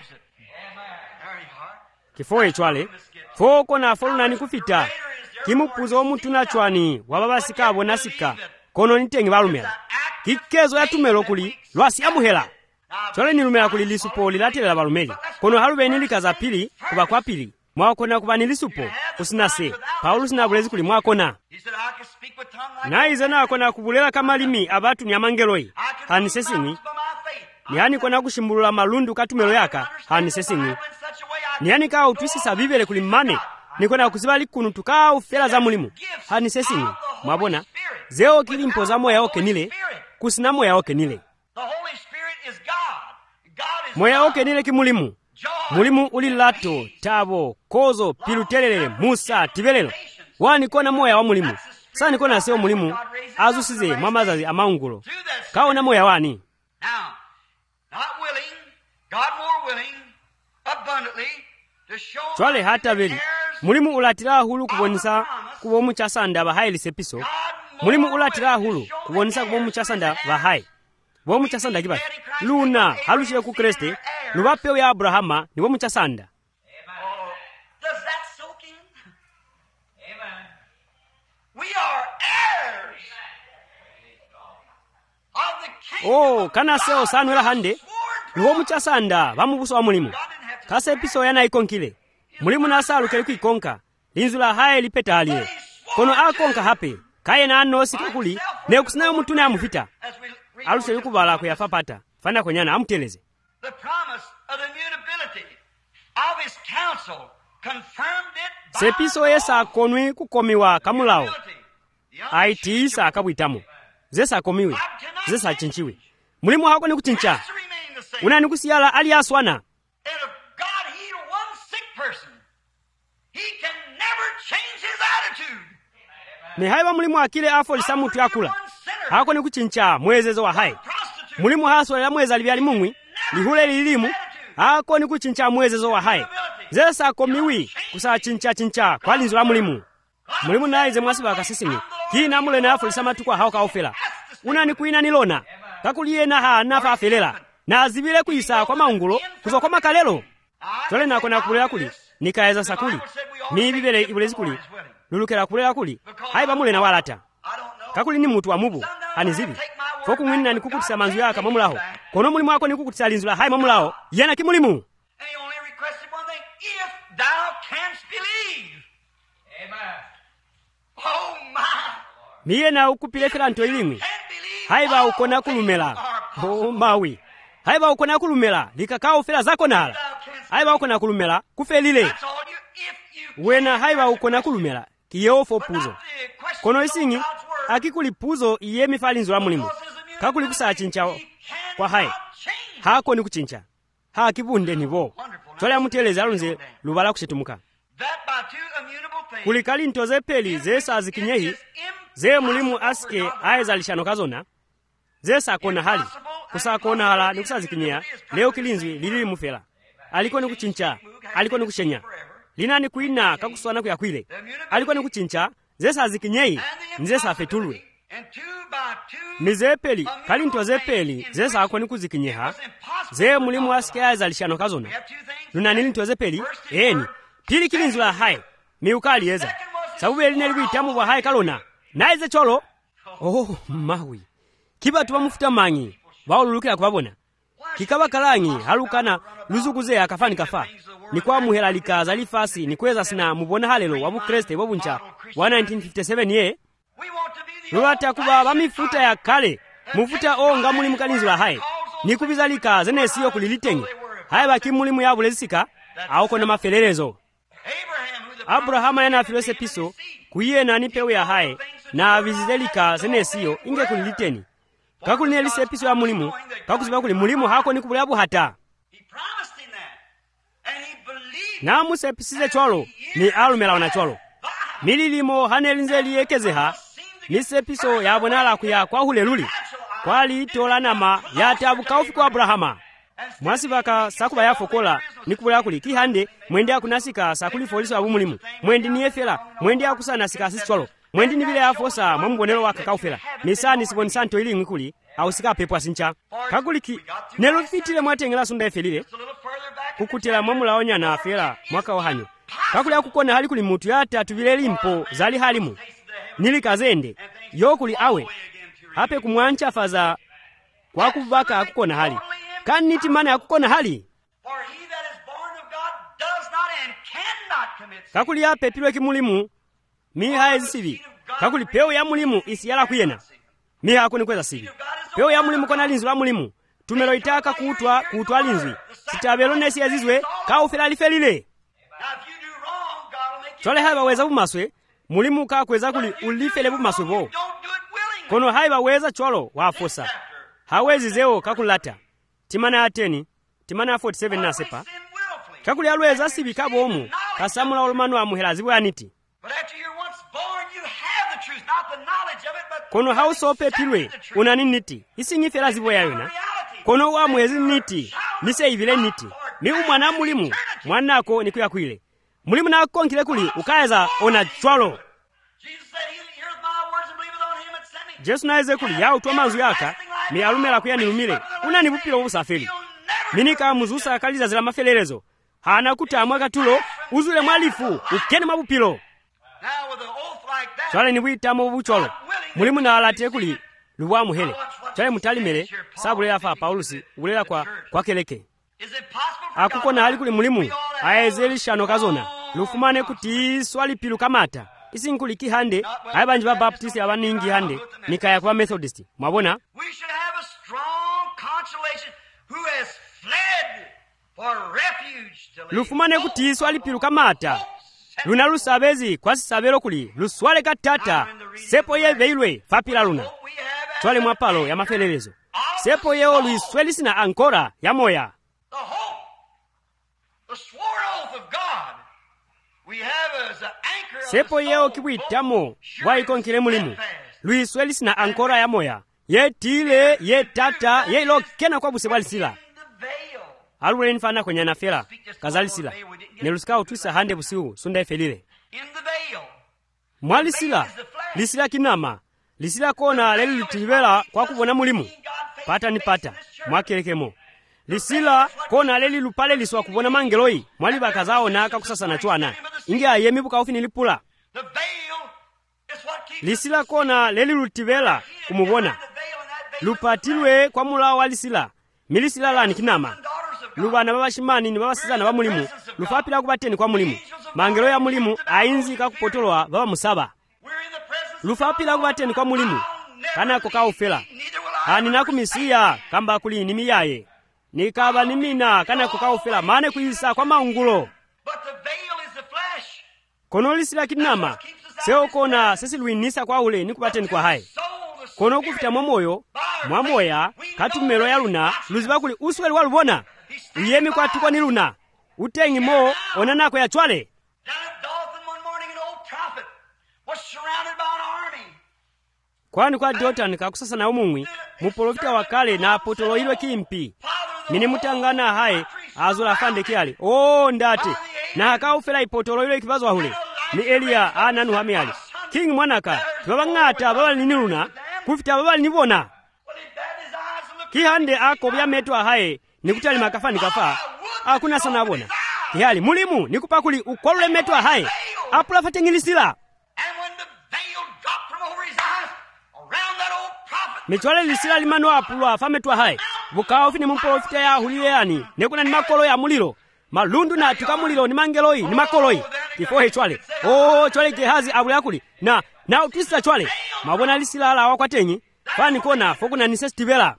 kifoye chwale foko na foluna nikufita kimupuzo omuntu nachwani wababa sikabo nasika kono nitengi balumela kikezo yatumelo kuli lwasi amuhela chole nilumela kuli lisupo lilatela balumeli kono halubeni likaza pili kuba kwa pili mwakona kuba nilisupo kusinase Paulo sinabulezi kuli mwakona naize nakona kubulela kamalimi abatu nyamangeloi hanisesini niyani kona kushimbulula malundu katumelo yaka hanisesini niyani kaa utwisisa bibele kuli mmane nikona kuzibali kunu tukaa ufela za mulimu hanisesini mwabona zeo kilimpo za moya oke nile kusina moya oke nile moya oke nile kimulimu mulimu ulilato tabo kozo pilutelele musa tibelelo wani kona moya wa mulimu sani kona seo mulimu azusize mamazazi amaungulo kaona moya wani chwale hata veli mulimu ulatira hulu kubonisa kubomu chasanda bahayi lisepiso mulimu ulatira hulu kubonisa kubomu chasanda bahayi bomu chasanda kibasi luna halushile ku Kriste lubapeo ya Abrahama ni bomu chasanda oh kana seo sanwela hande ni bomu chasanda bamubuso wa mulimu kasa episo yana ikonkile mulimu nasalu kele kuikonka linzula haye lipeta aliye kono akonka hape kaye na ano sikakuli ne kusinayo mutune amufita aluse yukubala kuyafapata fana kwenyana amuteleze the promise of the mutability of his counsel confirmed it sepiso yesa konwi kukomiwa kamulao aitiisa akabwitamo zesa komiwe zesa chinchiwe mulimu hako ni kuchincha unani kusiyala ali aswana ni haiba mulimu akile afo lisamutu yakula hako ni kuchincha mwezezo wa hai mulimu haso ya mweza libyali mumwi lihule lilimu hako ni kuchincha mwezezo wa hai zesa komiwi kusa chincha chincha kwa linzo la mulimu mulimu naize mwasiba akasisimi kina mule na afo lisamatu kwa hao kaofela unani kuina nilona kakuliye na haa nafa afelela na azibile kuisa kwa maungulo kuzo kwa makalelo tole nako na kulela kuli nikaeza sakuli ni bibele ibulezi kuli lulukela kulela kuli haiba mule na walata kakuli ni mutu wa mubu hanizibi foku mwini nikukutisa manzu yaka mamulaho kono mulimu wako nikukutisa linzula hai mamulaho yana kimulimu miye na ukupilekela nto ilimwi haiba ukona kulumela oh mawi haiba ukona kulumela likakao ufela zako nala haiba ukona kulumela kufelile wena haiba ukona kulumela kiyofo puzo kono isingi akikuli puzo iye mifalinzo la mulimu kakuli kusa chincha kwa hai hako ni kuchincha hakibunde nibo tole amuteleza alunze lubala kushitumuka kulikali ntoze peli zesa zikinyehi ze mulimu aske aiza lishano kazona zesa kona hali kusa kona hala ni kusa zikinyea leo kilinzwi lili mufela aliko ni kuchincha aliko ni kushenya lina ni kuina kakuswana kuyakwile aliko ni kuchincha zesa zikinyei nzesa fetulwe mizepeli kali ntoze peli zesa ako ni kuzikinyeha ze mulimu aske aiza lishano kazona luna nili ntoze peli eni pili kilinzula hai miukali yeza sababu eline likuitamu wa hai kalona naize cholo oh mawi kiba tuwa mufuta mangi waululukila kubabona kikaba kalangi halukana luzukuze akafani kafa ni kwa muhela likaza lifasi ni kweza sina mubona halelo wabu Kriste wabuncha wa nineteen fifty-seven ye lulata kuba bamifuta ya kale mufuta onga mulimu kalinzula hai ni kubiza likaza nesiyo kulilitengi hai baki mulimu ya bulezika auko na mafelelezo Abrahama yana afilose piso kuye na nipewe ya hai na vizidelika zenesiyo inge kuliliteni kakuli nelise piso ya mulimu kakuziba kuli mulimu hako ni kubulabu hata na muse pisize chwalo ni alumela wana chwalo mililimo hanelinzeli yekezeha nisepiso yabonala kuya kwa huleluli kwali tolanama yatabu kaufi kwa Abrahama mwasivaka sakuba yafokola nikubula kuli kihande mwende akunasika sakuli folisa abumulimu mwendi niyefela mwende akusanasika asisitwalo mwendi nibile afosa mwambonelo waka kaufela misani siboni santo ili ngikuli ausika pepo asincha kakuliki nelo fitile mwatengela sunda efelile kukutela mwamula onya na afela mwaka wahanyo kakuli akukona hali kuli mutu yata tubile limpo zali halimu nili kazende yokuli awe hape kumwancha faza kwa kubaka akukona hali kaniti mana akukona hali kakuli ya pepilwe kimulimu miha ezisivi kakuli peo ya mulimu isiyala kuyena miha akuni kweza sivi peo ya mulimu kona linzi la mulimu tumelo itaka kutwa kutwa linzi sitabelo nesi yazizwe kaufela lifelile chole haiba weza bumaswe mulimu kakweza kuli ulifele bumaswe bo kono haiba weza cholo wafosa hawezi zeo kakulata timana ateni timana forty-seven nasepa kakuli alweza sibi kabomu kasamula olumanu amuhelazi bwaniti kono hausope pilwe unani niti isinyifela zibo yayona kono wa mwezi niti nise ivile niti ni umwana mulimu mwanako nikuya kwile mulimu na konkile kuli ukaeza ona chwalo Jesu naeze kuli ya utwa manzu yaka mi alumela kuya nilumile unani bupilo ubusafeli minika muzusa akaliza zila mafelelezo hana kutamwa katulo uzule mwalifu ukene mabupilo chwale ni bwitamo bucholo mulimu na alate kuli luwa muhele chwale mutalimele sabulela fa Paulusi ulela kwa kwa keleke akukona hali kuli mulimu aezeli shano kazona lufumane kuti swali pilu kamata isinkuli kihande aibanji ba Baptist abaningi hande nikaya kwa Methodist mwabona lufumane kuti swali pilu kamata luna lusabezi kwa sisabelo kuli luswale katata sepo ye veilwe fapila luna twale mwapalo ya mafelelezo sepo yeo luiswelisi na ankora ya moya sepo yeo kibwitamo waikonkile mulimu luiswelisi na ankora ya moya ye tile ye tata ye ilo kena kwa buse walisila alule nifana kwenye nafela kazalisila nelusika utwisa hande busiu sunda efelile mwalisila lisila kinama lisila kona leli lutivela kwa kubona mulimu pata ni pata mwakelekemo lisila kona leli lupale liswa kubona mangeloi mwali bakazao na akakusasa na chwana ingi ayemibuka ofi nilipula lisila kona leli lutivela kumubona lupatilwe kwa mula wa lisila milisila lani kinama lubana babashimani ni babasizana ba mulimu lufapila kubateni kwa mulimu mangelo ya mulimu ainzi kakupotolwa baba musaba lufapila kubateni kwa mulimu kana kokaufela hani nakumisiya kamba kuli nimi yaye nikaba nimina kana kokaufela mane kuisa kwa maungulo kono lisila kinama seo kona sesi luinisa kwa ule nikubateni kwa hai kono kufita mwamoyo mwamoya katumelo ya luna luziba kuli usweli walubona uyemi kwa tukwa ni luna utengi mo onanako ya chwale kwani kwa Dothan kakusasa na umumwi muprofita wakale na apotolo ilwe kimpi mini mutangana hai azula fande kiali oh ndate na hakaufela ipotolo ilwe kibazwa hule ni Elia ananu hamiali king mwanaka babangata baba ni luna kufita baba ni bona kihande ako bya metwa hai nikutali makafani kafa akuna sana bona kihali mulimu nikupakuli ukolule metwa hai apula fatengilisila mitwale lisila limano apulwa fametwa hai bukao fini mumprofita ya huliye yani nekuna ni makolo ya mulilo malundu na tukamulilo ni mangeloi ni makoloi kifohe chwale oh chwale gehazi abula kuli na na utisa chwale mabona lisila ala wakwatenyi fani kona fokuna ni sestivela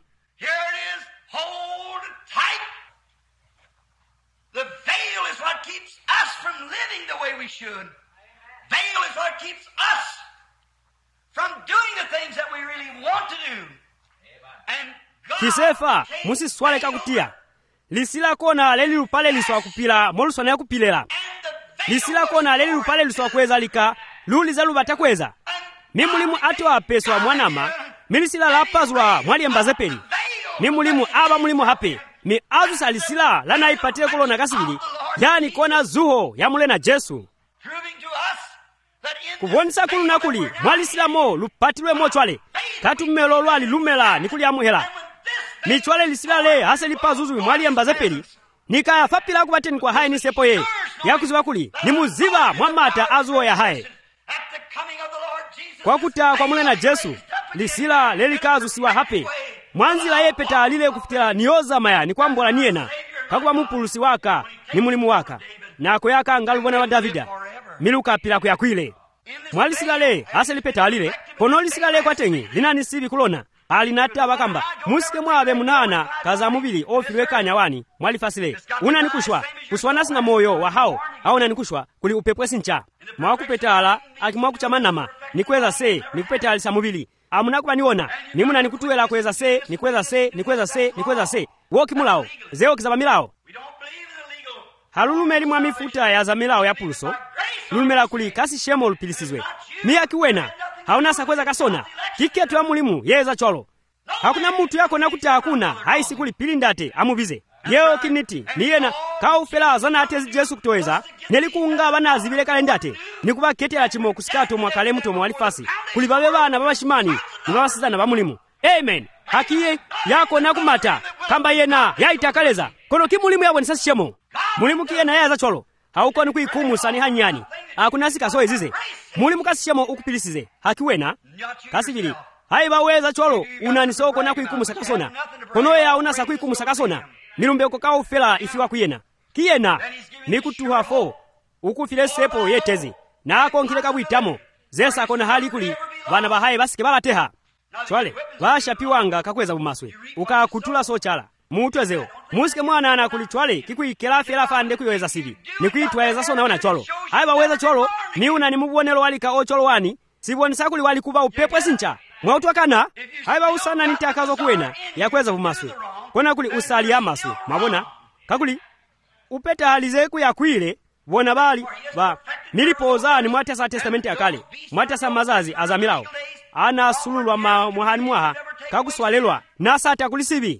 we should. Veil is what keeps us from doing the things that we really want to do. And God kisefa musi swale kakutia lisila kona leli lupale liswa kupila moluswa na kupilela lisila kona leli lupale liswa kweza lika luli zaluba takweza ni mulimu ati wapeswa mwanama milisila lapazwa mwaliemba zepeli ni mulimu aba mulimu hape mi azu salisila lana ipatile kulona kasibili yani kona zuho ya mule na Jesu kubonisa kulu na kuli mwalisila mo lupatilwe mo chwale katu mmelo lwali lumela nikuli amuhela ni chwale lisila le hase lipazuzu mwaliemba zepeli nikaya fapila kubateni kwa haye nisepo ye yakuziwa kuli ni muziva mwamata azuho ya haye kwa kuta kwa mule na Jesu lisila lelikazu siwa hape mwanzila yepeta lile kufutila nioza maya ni kwambola niena kakuwa mupulusi waka ni mulimu waka na kuyaka ngalubona wa Davida miluka pila kuyakwile mwalisila le hase lipeta lile pono lisila le kwa tengi linani sivi kulona alinata bakamba musike mwabe munana kaza mubili ofilweka nyawani mwalifasile unani kushwa kuswana sina moyo wa hao au nani kushwa kuli upepwe sincha mwakupetala akimwa kuchamanama nikweza se nikupetala sa mubili amuna kuba niona nimuna nikutuwela kweza se nikweza se nikweza se nikweza se woki mulao zeo kizabamilao halulume limwa mifuta ya zamilao ya puluso lumela kuli kasi shemo lupilisizwe ni akiwena hauna sakweza kasona kiketu ya mulimu yeza cholo hakuna mtu yako nakuta hakuna haisi kuli pilindate amubize yeo kiniti niyena kaufela zona ate Jesu kutoweza nelikunga bana zibile kalendate nikuba kete ya chimo kusikato mwakale mtu mwalifasi kuli babe bana babashimani nibabasizana bamulimu amen hakiye yako nakumata kamba yena yaitakaleza kono kimulimu yabwe nisashemo mulimu kiyena yaza cholo hauko ni kuikumu sani hanyani hakuna sika soe zize mulimu kasishemo ukupilisize hakiwena kasibili haiba weza cholo unanisoko na kuikumu sakasona kono ya unasa kuikumu sakasona milumbe uko kao fela ifiwa kuyena kiyena nikutuha fo ukufile sepo yetezi na ako nkile kabwitamo zesa kona hali kuli bana bahaye basike balateha chwale basha piwanga kakweza bumaswe ukakutula sochala mutwezeo musike mwana ana kulichwale kikuikela fela fande kuyoweza sivi nikuitweza so naona cholo haiba weza cholo ni una ni mubonelo walika o cholo wani siboni sakuli wali kuba upepwe sincha mwautu kana haiba usana nitakazo kuwena yakweza bumaswe kona kuli usali ya maswe mabona kakuli upeta halize kuyakwile bona bali ba nilipoza ni mwata sa testamenti ya kale mwata sa mazazi azamilao ana sululwa ma muhani mwaha kakuswalelwa nasa atakulisibi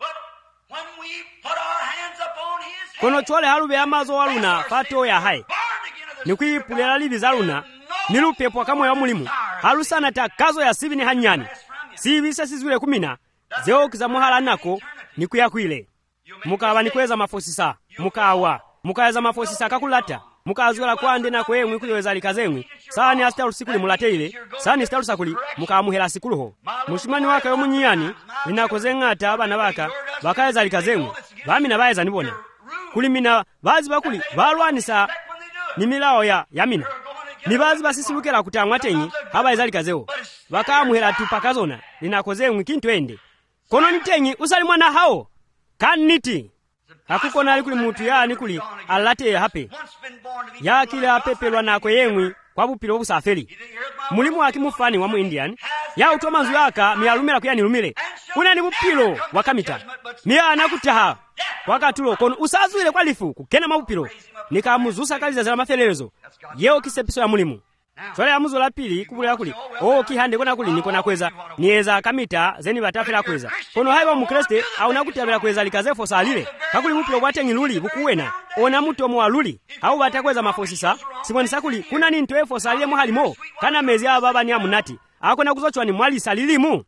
kono chwale halube amazo waluna fato ya hai nikuipulela livi zaluna nilupepwa kamwe ya mulimu halusana takazo ya sivi ni hanyani sivi sasizwile kumina zeo kiza muhala nako nikuyakwile mukaba nikweza mafosisa mukawa mukaza mafosisa kakulata mukazwela kwande na kwemwe kuyoweza likazemwe sani astaru sikuli mulateile sani astaru sakuli mukamuhela sikuluho mushimani waka yo munyani linakozengata abana baka bakaza likazemwe bami na baeza nibona kulimina bazi bakuli balwanisa nimilao ya yamina nibazi basisilukela kutangwa tenyi habaeza likazeo bakamuhela tupakazona linakozemwe kintu ende kono nitenyi usali mwana hao kaniti hakukona ali kuli mutu yani kuli alate hape ya kile apepelwa nako yemwi kwa bupilo busafeli mulimu akimufani wa mu Indian ya utomanzu yaka miyalumela kuyani lumile una ni bupilo wakamita miya anakutaha wakatulo kono usazwile kwa lifu kukena mabupilo nikamuzusa kaliza zala mafelezo yeo kisepiso ya mulimu Chole ya muzo la pili kubula kuli o kihande kona kuli niko nakweza nieza kamita zeni batafela kweza kono haiba mukreste au nakutabela kweza likazefo salile kakuli mupilo bwate ngiluli bukuwena ona muto mo aluli au batakweza mafosisa simoni sakuli kuna ni ntwefo salile mo halimo kana mezi aba baba ni amunati akona kuzochwa ni mwali salilimu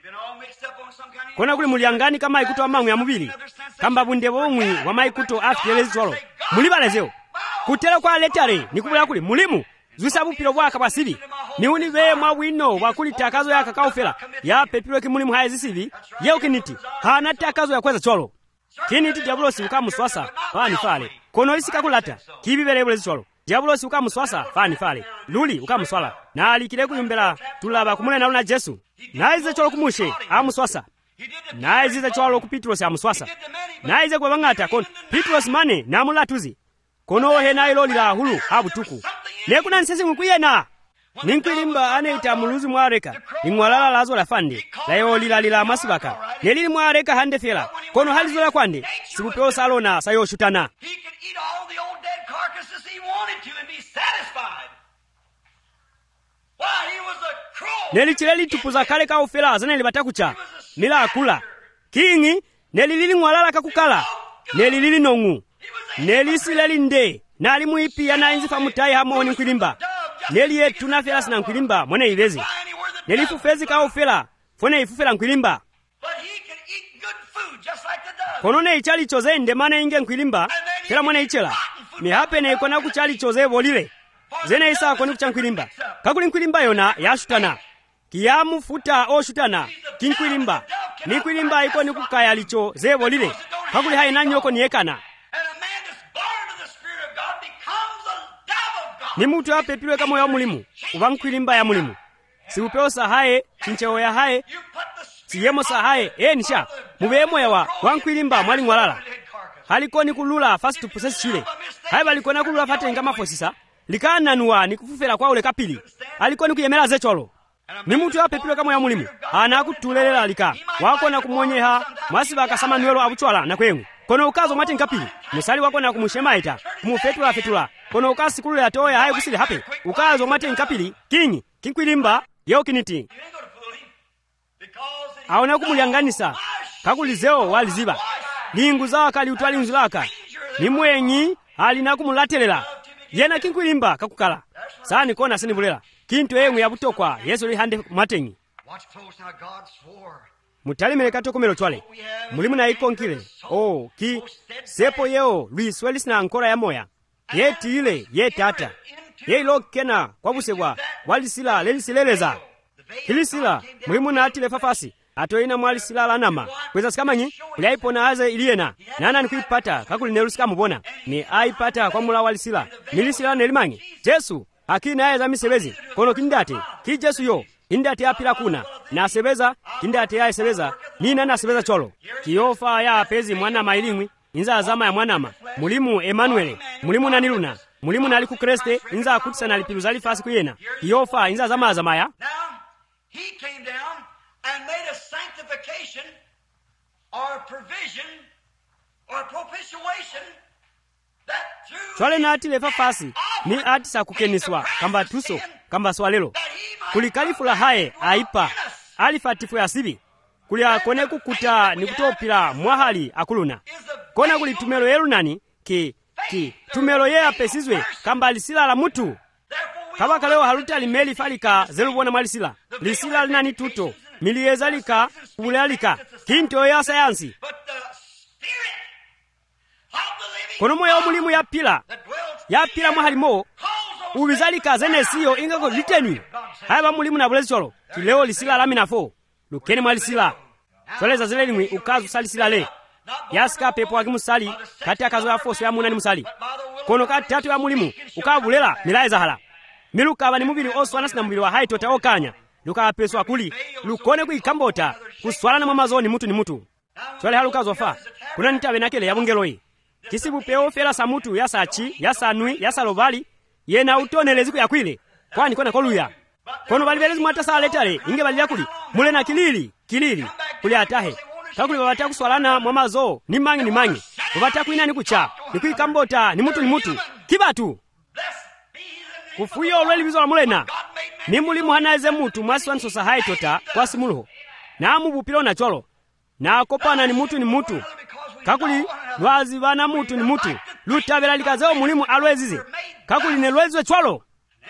kona kuli muliangani kama ikuto amangu ya mubili kamba bunde bomwi wa maikuto afyelezi cholo mulibalezeo kutela kwa letare nikubula kuli mulimu zwisa bupilo bwaka basibi ni unibe mwa wino wakuli takazo ya kakaufela ya pepilo kimulimu haizi sibi yeo kiniti hana takazo ya kweza cholo kiniti diabulosi ukamuswasa fani fale kono isi kakulata kibibele cholo diabulosi ukamuswasa fani fale luli ukamuswala na alikile kuyumbela tulaba kumule na una Jesu na ize cholo kumushe amuswasa na ize cholo kupitlosi amuswasa na ize kwa bangata kono pitlosi mane na mulatuzi kono he na ilo lila hulu habu tuku nekuna nsesi mkuyena ninkwilimba aneita muluzi mwareka ingwalala lazo la fande la yo lila lila masibaka nelili mwareka hande fela kono halizo la kwande sikupeo salona sayo shutana nelichile litupuza kale kaufela zeneli batakucha mila akula kingi nelilili ngwalala kakukala nelilili nongu nelisile nde nali muipia na inzifa mutai hamoni nkwilimba neli yetu na fela sina nkwilimba mwene ilezi nelifufezi kaufela fone ifufela nkwilimba konone ichali choze nde mane inge nkwilimba fela mwene ichela mihape ne ikona kuchali choze volile zene isa koni kucha nkwilimba kakuli nkwilimba yona yashutana kiyamu futa oshutana kinkwilimba nikwilimba iko nikukaya licho zevolile kakuli hai nanyoko niekana ni mutu apepilwe kama ya mulimu uva nkwilimba ya mulimu siupeo sahaye chincheo ya haye siyemo sahaye e nisha muvemo yawa wankwilimba mwali ngwalala halikoni kulula fasi tupusesi chile haye balikona kulula fatenga mafosisa likananua nikufufela kwa ule kapili alikoni kuyemela zecholo ni mutu apepilwe kama ya mulimu ana kutulelela lika wako na kumonyeha mwasi bakasama nwelo abuchwala na kwengu kono ukazo mati nkapili musali wako na kumushemaita kumufetula fetula kono ukasi kulula toya haye kusile hape ukazo mati nkapili kingi kinkwilimba yeo kiniti aona kumulianganisa kakulizeo waliziba lingu zawa kali utwali nzulaka ni mwenyi alina kumulatelela yena kinkwilimba kakukala sani kona sini bulela kintu yengu ya butokwa yesu li hande matengi mutalimele katokomelo chwale mulimu na iko nkile oh ki sepo yeo luiswelis na ankora ya moya yeti ile yetata yeilo kena kwa busebwa walisila lelisileleza kilisila mulimu na atile fafasi atoina mwali silala nama kweza sikamanyi kuliaipo na aze iliena nana nikuipata kakuli nerusika mubona ni aipata kwa mula walisila nilisila nelimanyi jesu akina aye za misebezi kono kindate ki jesu yo indate apila kuna na sebeza kindate ya sebeza nina na sebeza cholo kiofa ya apezi mwana mailingwi inza azama ya mwanama mulimu Emmanuel mulimu na niluna mulimu na aliku kreste inza akutisa na lipiluzali fasi kuyena kiofa inza azama azamaya he came down and made a sanctification or provision or propitiation that through chwale na atile fafasi ni atisa kukeniswa kamba tuso kamba swalelo kulikalifula haye aipa alifatifu ya sibi kuli akone kukuta ni kutopila mwahali akuluna kona kuli tumelo yelu nani ki ki tumelo ye apesizwe kamba alisila la mutu kabaka leo haluta limeli falika zelubona malisila lisila linani tuto miliyezalika kubulalika kinto ya sayansi kono moyo mulimu ya pila ya pila mwahalimo ubizalika zene siyo ingako liteni haba mulimu na bulezi cholo kileo lisila la minafo lukeni mwalisila soleza zile limwi ukazu salisila le yaska pepo akimusali kati akazo ya foso ya munani musali kono kati tatu ya mulimu ukabulela milaeza hala miluka abani mubili oswana sina mubili wa hai tota okanya luka apeso akuli lukone kuikambota kuswala na mamazoni mutu ni mutu chole haluka zofa kuna nitabe nakele ya bungeloi kisibu peo fela sa mutu ya sachi ya sanui ya salobali yena utonelezi ku yakwile kwani kona koluya kono balibelezi mwata sa letale inge balya kuli mule na kilili kilili kuli atahe kakuli babata kuswalana mwamazo ni mangi ni mangi babata kuina ni kucha ni kuikambota ni mutu ni mutu kibatu kufuyo olweli bizo la mulena ni mulimu hanaeze mutu mwasi wanso sahaye tota kwa simuluho na mubupilo na cholo na akopana ni mutu ni mutu kakuli lwazi bana mutu ni mutu lutabela likazao mulimu alwezize kakuli ne lwezwe cholo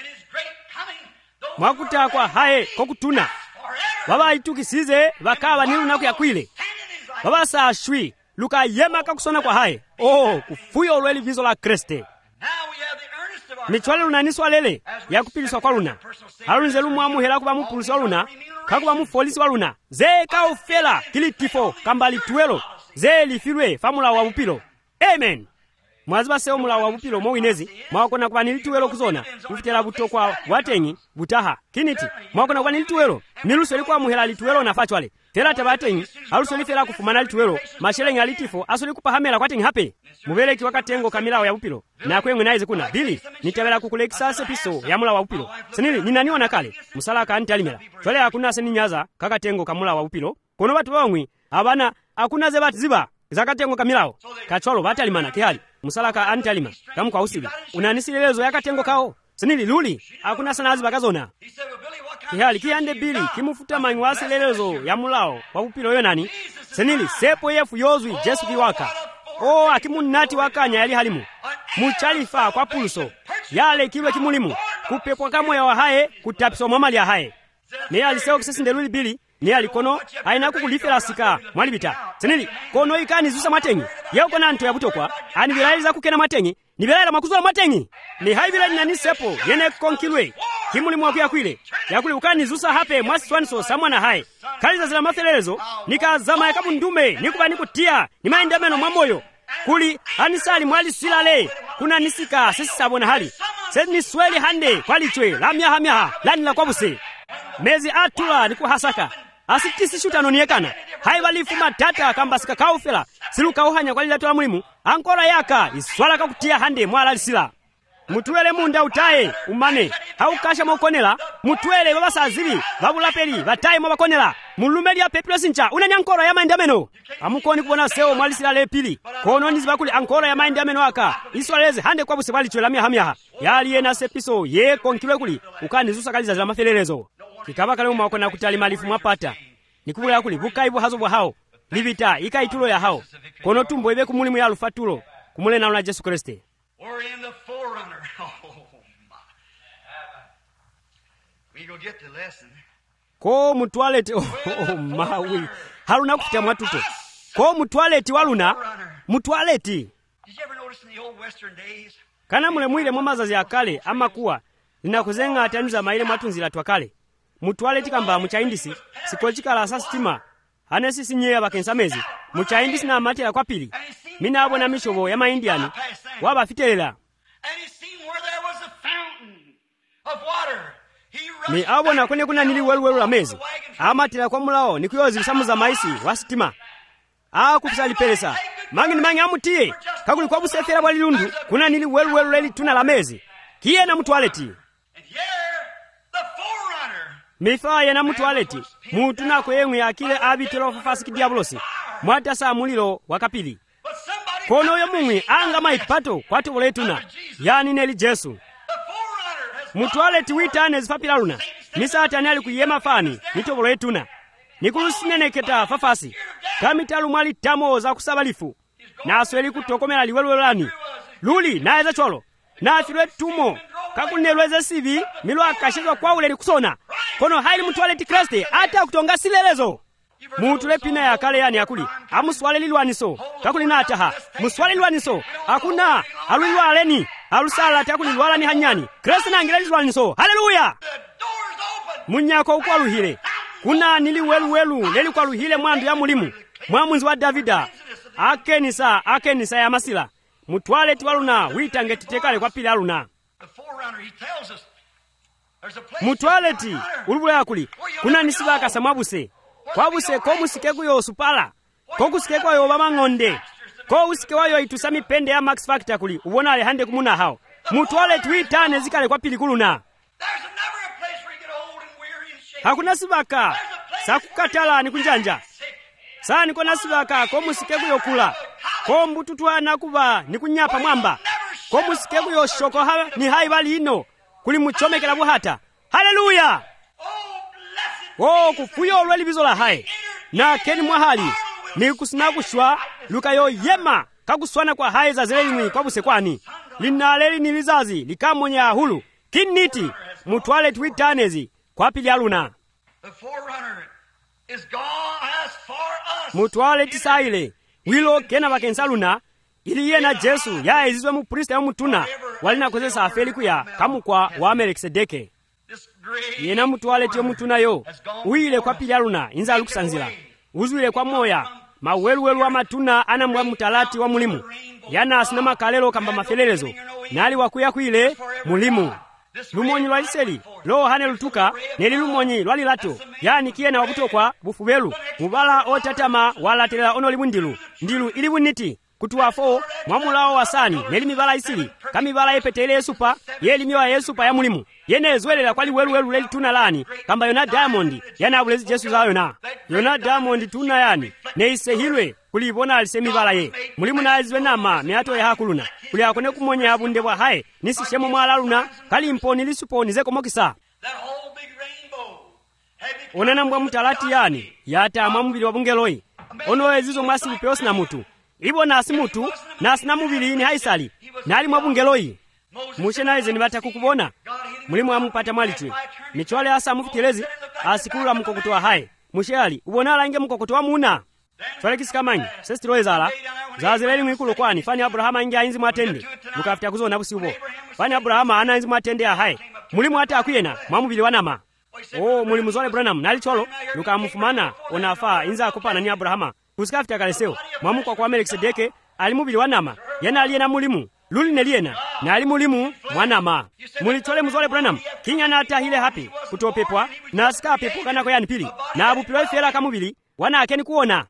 mwakuta kwa haye kokutuna baba itukisize bakaba nilu naku yakwile baba sa shwi luka yema kakusona kwa haye oh kufuyo olweli bizo la kreste michwale luna niswa lele ya kupiliswa kwa luna halunze lumu amuhela kuba mupulisi wa luna kakuba mufolisi wa luna ze kaufela kilitifo kambali tuwelo ze lifirwe famula wa upilo amen mwaziba seo mula wa upilo mwinezi mwakona kuba nilituwelo kuzona kufitela buto kwa watenyi butaha kiniti mwakona kuba nilituwelo niluso likuwa muhela lituwelo na fachwale tela tabatenyi haluso lifela kufumana lituwelo mashele nga litifo aso likupa hamela kwa tenyi hape mubeleki wakatengo kamilao ya upilo na kwenye naize kuna bili nitabela kukulekisa sepiso ya mula wa upilo senili ninaniona kale musalaka antalimela twale hakuna seninyaza kakatengo kamula wa upilo kono batu bawangwi abana hakuna ze bati ziba zakatengo kamilao kacholo batalimana kihali musalaka antalima kamu kwa usibi unanisililezo yakatengo kao senili luli hakuna sana ziba kazona kihali kiyande bili kimufuta manyi wasilelezo ya mulao wakupilo yonani senili sepo yefu yozwi Jesu kiwaka o akimunati wakanya yali halimu muchalifa kwa pulso yale kiwe kimulimu kupepwa kamoya wa haye kutapiso mwamali ya haye ne aliseo kisesinde luli bili ne alikono aina kukulifela sika mwalibita senili kono ikani zusa matengi yeo kona nto ya butokwa ani bilailiza kukena matengi ni bilaila makuzula matengi ni hai bila nani sepo yene konkilwe kimulimu wakuya kwile yakuli ukani zusa hape mwasi swaniso samwana haye kaliza zila mafelelezo nikazama ya kabundume nikuba nikutia ni maende meno mwamoyo kuli anisali mwali silale kuna nisika sisi sabona hali sezi nisweli hande kwalichwe lamya hamya lani la kwabuse mezi atula niku hasaka asitisi shutano niyekana haibalifu matata kambasika kaufela siluka uhanya kwa lila tola mulimu ankora yaka iswala kakutia hande mwala alisila mutuwele munda utaye umane haukasha mwakonela mutuwele baba sazili babulapeli bataye mwakonela mulumeli ya pepilo sincha unani ankora ya maende ameno amukoni kubona seo mwalisila lepili kono nizibakuli ankora ya maende ameno aka iswaleze hande kwa busebali chwe lamya hamya yali ena sepiso ye konkilwe kuli ukani zusa kaliza zila mafelelezo kikaba kale umakona kutali malifu mwapata nikubula kuli bukaibu hazo bwa hao libita ikaitulo ya hao kono tumbo ibe kumulimu ya alufatulo kumule na una Jesu Kriste. We're in the forerunner. Oh, my. We go get the lesson. Ko mutwalete oh, oh mawi. Haruna kufitia mwatuto. Ko mutwalete waluna. Mutwalete. Did you ever notice in the old western days? Kana mule mwile mwamazazi ya kale ama kuwa ninakuzenga ataniza maile matunzila twakale. Mutwalete kamba muchaindisi sikochika la sastima. Hanesi sinye abakensamezi. Muchaindisi na amati ya kwa pili. Mina abo na mishobo ya maindiani waba fitelela ni abo na kwenye kuna nili welu welu la mezi amatila kwa mulao ni kuyozi bisamu za maisi wa sitima aa kufisali pelesa mangi ni mangi amutiye kakuli kwa busefera wali lundu kuna nili welu welu leli tuna la mezi kiye na mutualeti mifaya na mutualeti mutuna kwenye ya kile abitilo fafasiki diablosi mwata saa mulilo wakapili kono yo mumwi anga maipato kwa toboletuna yani neli Jesu mutwaleti witane zifapila luna misatani ali kuyema fani nitoboletuna nikulusineneketa fafasi kamitalu mwali tamo za kusabalifu nasweli kutokomela liwelwelani luli naeza cholo nafilwe tumo kakunelweze sivi milo akashizwa kwa ule likusona kono haili mutwaleti Kriste ata kutonga silelezo mutule pina ya kale yani akuli amuswale lilwaniso kakuli nataha muswale lilwaniso akuna alulwaleni alusala takuli lwalani hanyani Kristo nangile lilwaniso haleluya munyako ukwaluhile kuna nili welu welu leli kwaluhile mwandu ya mulimu mwamunzi wa Davida akenisa akenisa ya masila mutwale tiwaluna witange titekale kwa pili aluna mutwale ti ulubula yakuli kuna nisibaka samabuse kwa buse ko musike kuyo supala ko kusike kwa yo baba ngonde ko usike wayo itusami pende ya Max Factor kuli ubona ale hande kumuna hao mutwale twitane zikale kwa pili kuluna hakuna sibaka sakukatala ni kunjanja saa niko nasibaka ko musike kuyo kula ko mbututwana kuba ni kunyapa mwamba ko musike kuyo shoko ha ni hai bali ino kuli muchomekela buhata haleluya oh kufuyo olweli bizola hai na keni mwahali ni kusina kushwa lukayo yema kakuswana kwa hai za zeleimwi kwa busekwani linaleli ni vizazi likamonya hulu kiniti mutwale twitanezi kwa pili aluna mutwale tisaile wilo kena bakensaluna ili yena Jesu ya ezizwe mu priest ya mutuna walina kozesa afeli kuya kamukwa wa Melkisedeke yena mutwale tiyo mutuna yo uile kwa pili aluna inza alukusanzila uzuile kwa moya mawelu wa matuna ana mwa mutalati wa mulimu yana asinama kalelo kamba mafelelezo nali wakuya kuile mulimu lumonyi lwa liseli lo hane lutuka neli lumonyi lwali lato yani kiena wabutokwa bufubelu mubala otatama wala telela ono libundilu ndilu ili buniti kutuwafo mwamulao wasani neli mibala isili kamibala yepetele yesupa yeli miwa yesupa ya mulimu yene zwelela kwali welu welu leli tuna lani kamba yona Diamond yana abulezi Jesu za yona yona Diamond tuna yani neise hilwe kulibona alisemibala ye mulimu na azwe nama miato ya hakuluna kuli akone kumonya abunde bwa hae nisishemo mwala luna kali imponi lisupo nizeko mokisa onena mbwa mutalati yani yata mwa mubili wa bungeloyi ono ezizo mwasi upeosi na mutu ibo nasi mutu nasi na mubili ni haisali nali mwa bungeloyi mushe na izeni bata kukubona mulimu amupata mwalitwe michwale asa mufitelezi asikulula mkokotowa haye mushe ali ubonala inge mkokotowa muna chwale kisikamanyi sesitiloezala zazileli mwikulo kwani fani Abrahama inge ainzi mwatende mukafita kuzona busi ubo fani Abrahama ana ainzi mwatende ya haye mulimu hata akuyena mwa mubili wanama oh mulimu zole Branham nali cholo lukamufumana onafa inza akupana ni Abrahama kusikafita kaleseo mwamu kwa kwa Melkisedeke ali mubili wanama yana aliyena mulimu luli neliena na ali mulimu mwanama mulichole muzole Branham kinya na ata hile hapi kutopepwa na asika pepo kana kwa yani pili na abupilo fela kamubili wana akeni kuona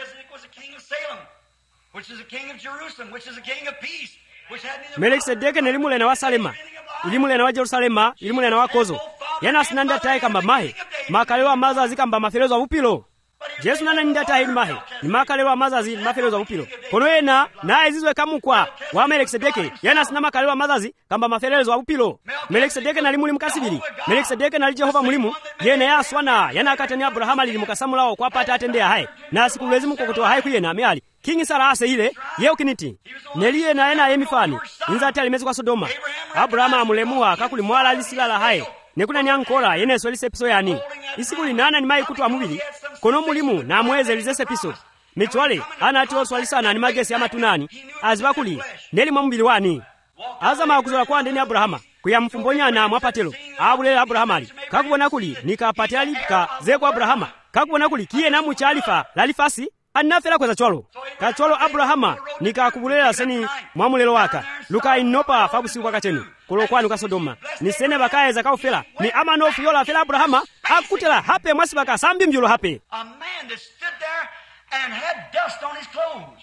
Melkisedeke nelimulena wa Salema ilimulena wa Jerusalema ilimulena wa Kozo yana sinanda tae kamba mahe makalelo amazazi kamba mafelezo abupilo Jesu nana ninda tae ni mahe ni makalelo amazazi mafelezo abupilo kono yena na ezizwe kamukwa wa Melkisedeke yana sinama makalelo amazazi kamba mafelezo abupilo Melkisedeke nalimuli mukasibili Melkisedeke nali Jehova mulimu yena yaswana yana akatani Abrahama lilimukasamulao kwa pata atende hae na sikulezi mkokotowa hae kuyena meali Kingi sala ase ile yeo kiniti neliye na ena yemifani inza ati alimezi kwa Sodoma Abrahama amulemuwa kakuli mwala alisilala hae nekuna nyankola yene swelise piso yani isikuli nana ni mai kutu wa mubili kono mulimu na mweze lizese piso michwale ana ati oswalisana ni magesi ama tunani azibakuli neli mwa mubili wani azama akuzola kwa ndeni Abrahama kuya mfumbonya na mwapatelo abulele Abrahama ali kakubona kuli nikapate alipika zeko Abrahama kakubona kuli kiye na muchalifa lalifasi anafela kweza cholo kacholo Abrahama nikakubulela seni mwamulelo waka luka inopa fabusi kwa kachenu kulo nuka Sodoma ni sene bakaeza kaufela ni ama nofu yola fela Abrahama akutela hape mwasi baka sambi mjulo hape a man that stood there and had dust on his clothes.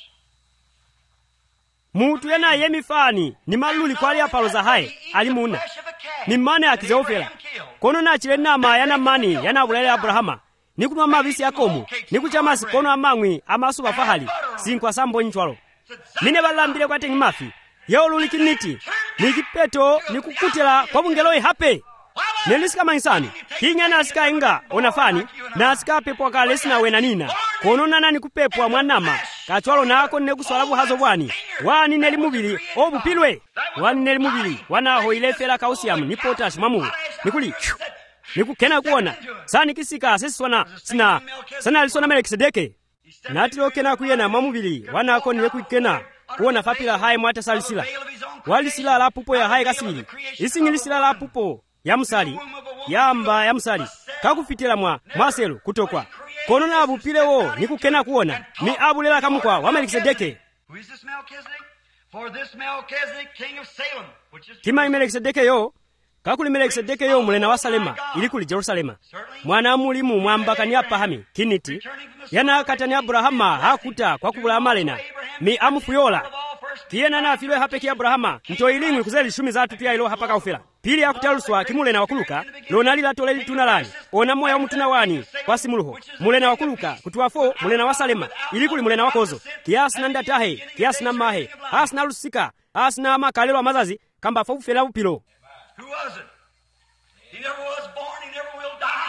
Mutu yana yemifani ni maluli kwa ali apalo za hae alimuna ni mane akizeofela kono na chile nama yana mani yana abulele Abrahama nikunwa mabisi yakomu nikuchamasi kono amangwi amasuba fahali sinkwa sambo nchwalo mine balambile kwa tengi mafi yao lulikiniti nikipeto nikukutela kwa bungeloi hape nelisika manisani kinya na asika inga onafani na asika pepo kalesi na wena nina kono nana nikupepwa mwanama kachwalo nako nekuswalabu hazo bwani wani nelimubili obu pilwe wani nelimubili wana hoilefela kausiamu ni potash mamu nikuli nikukena kuona sani kisika sisi wana sina sana alisona Melkisedeke natilo kena kuyena mamubili wanako niwekukena kuona fapila hai mwata salisila walisila la pupo ya hai kasili isingilisila la pupo ya musali yamba ya musali kakufitila mwa mwaselu kutokwa kono na abupile wo nikukena kuona ni abulela kamukwa wa Melkisedeke kima Melkisedeke yo kakuli Melkisedeke yo mulena wa Salema ili kuli Jerusalema mwana mulimu mwambakani apahami kiniti yana katani Abrahama hakuta kwa kubula amalena mi amufuyola kiyena na afilwe hape ki Abrahama nto ilingu kuzeli shumi za tupia ilo hapa kaufela pili akutaluswa kimulena wakuluka lonali la toleli tunalani ona moya mutuna wani kwa simuluho mulena wakuluka kutuwafo mulena wa Salema ili kuli mulena wakozo kiasi na ndatahe kiasi na mahe asna lusika asna makalelo mazazi kamba faufela upilo. Who was it? He never was born, he never will die.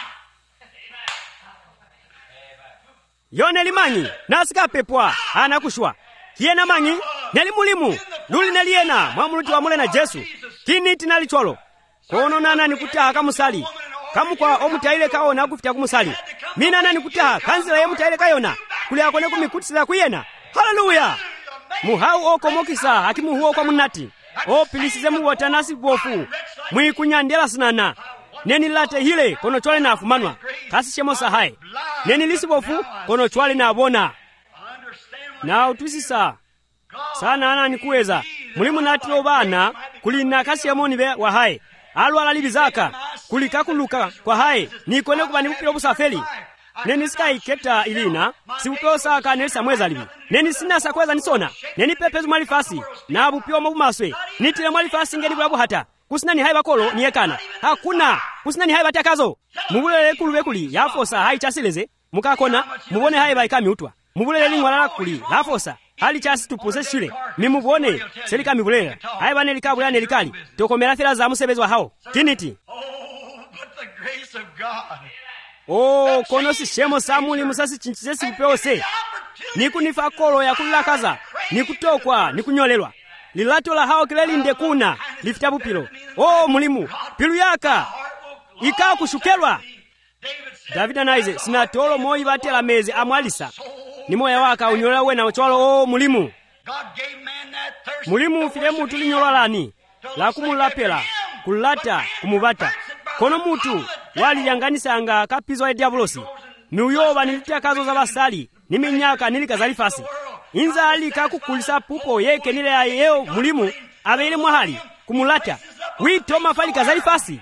Yone limanyi, nasika pepwa, anakushwa. Kiena manyi, nelimulimu, luli neliena, mwamuluti wa mule na Jesu. Kiniti nalicholo. Kono nana nikutaha kamusali. Kamu kwa omutaile kaona kufita kumusali. Mina nana nikutaha, kanzila ye mutaile kayona. Kule akone kumikutisila kuyena. Hallelujah! Muhau oko mokisa, hakimu huo kwa munati. O pilisize muwota nasi gofu mwikunyandela sinana neni late hile kono chwale na afumanwa kasi shemo sahai neni lisi bofu kono chwale na abona na utusisa sana ana nikuweza mulimu natilo bana kulina kasi yamoni be wa hai alu alalibizaka kulikakuluka kwa hai nikone kubani upilo busafeli neni skai keta ilina si upeo saka nelisa mweza libi neni sina sakweza nisona neni pepezu malifasi na abu pio mabu maswe nitile malifasi ngeni bulabu hata kusina ni hai bakolo niyekana hakuna kusina ni hai batakazo mubulele kulube kuli yafosa hai chasileze mukakona mubone hai baikami utwa mubulele lingwalala kuli yafosa hali chasi tupuse shile mimubone selika mibulele hai bane likabula nelikali tokomera fela za musebezwa hao kiniti Oh, but the grace of God. o kono sishemo sa mulimu sasichinchize sikupyose nikunifa kolo yakulilakaza nikutokwa nikunyolelwa lilato la hao kile linde kuna lifitabu pilo o mulimu pilu yaka ikawa kushukelwa. David anaize sinatolo moi batela mezi amwalisa ni moya waka unyola wena ucholo o mulimu mulimu file mutu linyola lani la kumulapela kulata kumubata kono mutu wali yanganisanga kapizwa ya diablosi miuyoba nilitia kazo za basali niminyaka nilikazalifasi inza alika kukulisa pupo yeke nile ya yeo mulimu abeile mwahali kumulata wito mafali kazalifasi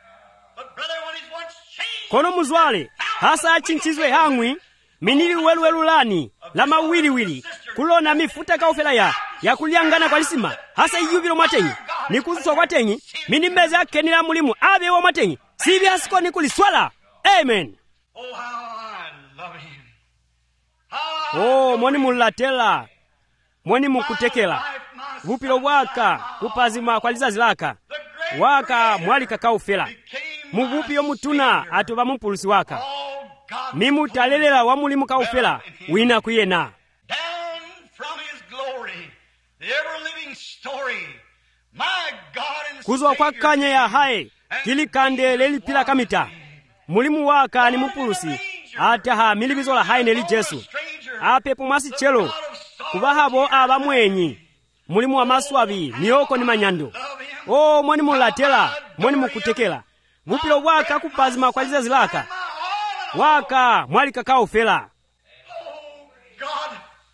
kono muzwale hasa achinchizwe hangwi minili welu lani la mawili-wili kulona mifuta kaufela ya ya kuliangana kwa lisima hasa iyubilo mwatenyi nikuzuswa kwa tenyi mini meze yake nila mulimu abe wa mwatenyi sibi asiko nikuliswala. Amen. Oh, how I love him. Oh, mwani mulatela mwani mukutekela vupilo waka kupazima kwa lizazi laka waka mwali kakaufela muvupio mutuna atuva mupulusi waka mimu talelela wa mulimu kaufela wina kuyena Down from his glory, the ever-living story, my God and kuzwa kwa Savior, kanye ya hae kilikande lelipila kamita mulimu waka ni mupulusi ataha milivizola hae neli Jesu ape pumasi chelo kubahabo aba mwenyi mulimu wa maswabi nioko ni manyando. O mwani mulatela mwani mukutekela vupilo waka kupazima kwa lizazi laka waka mwali kakao fela. God,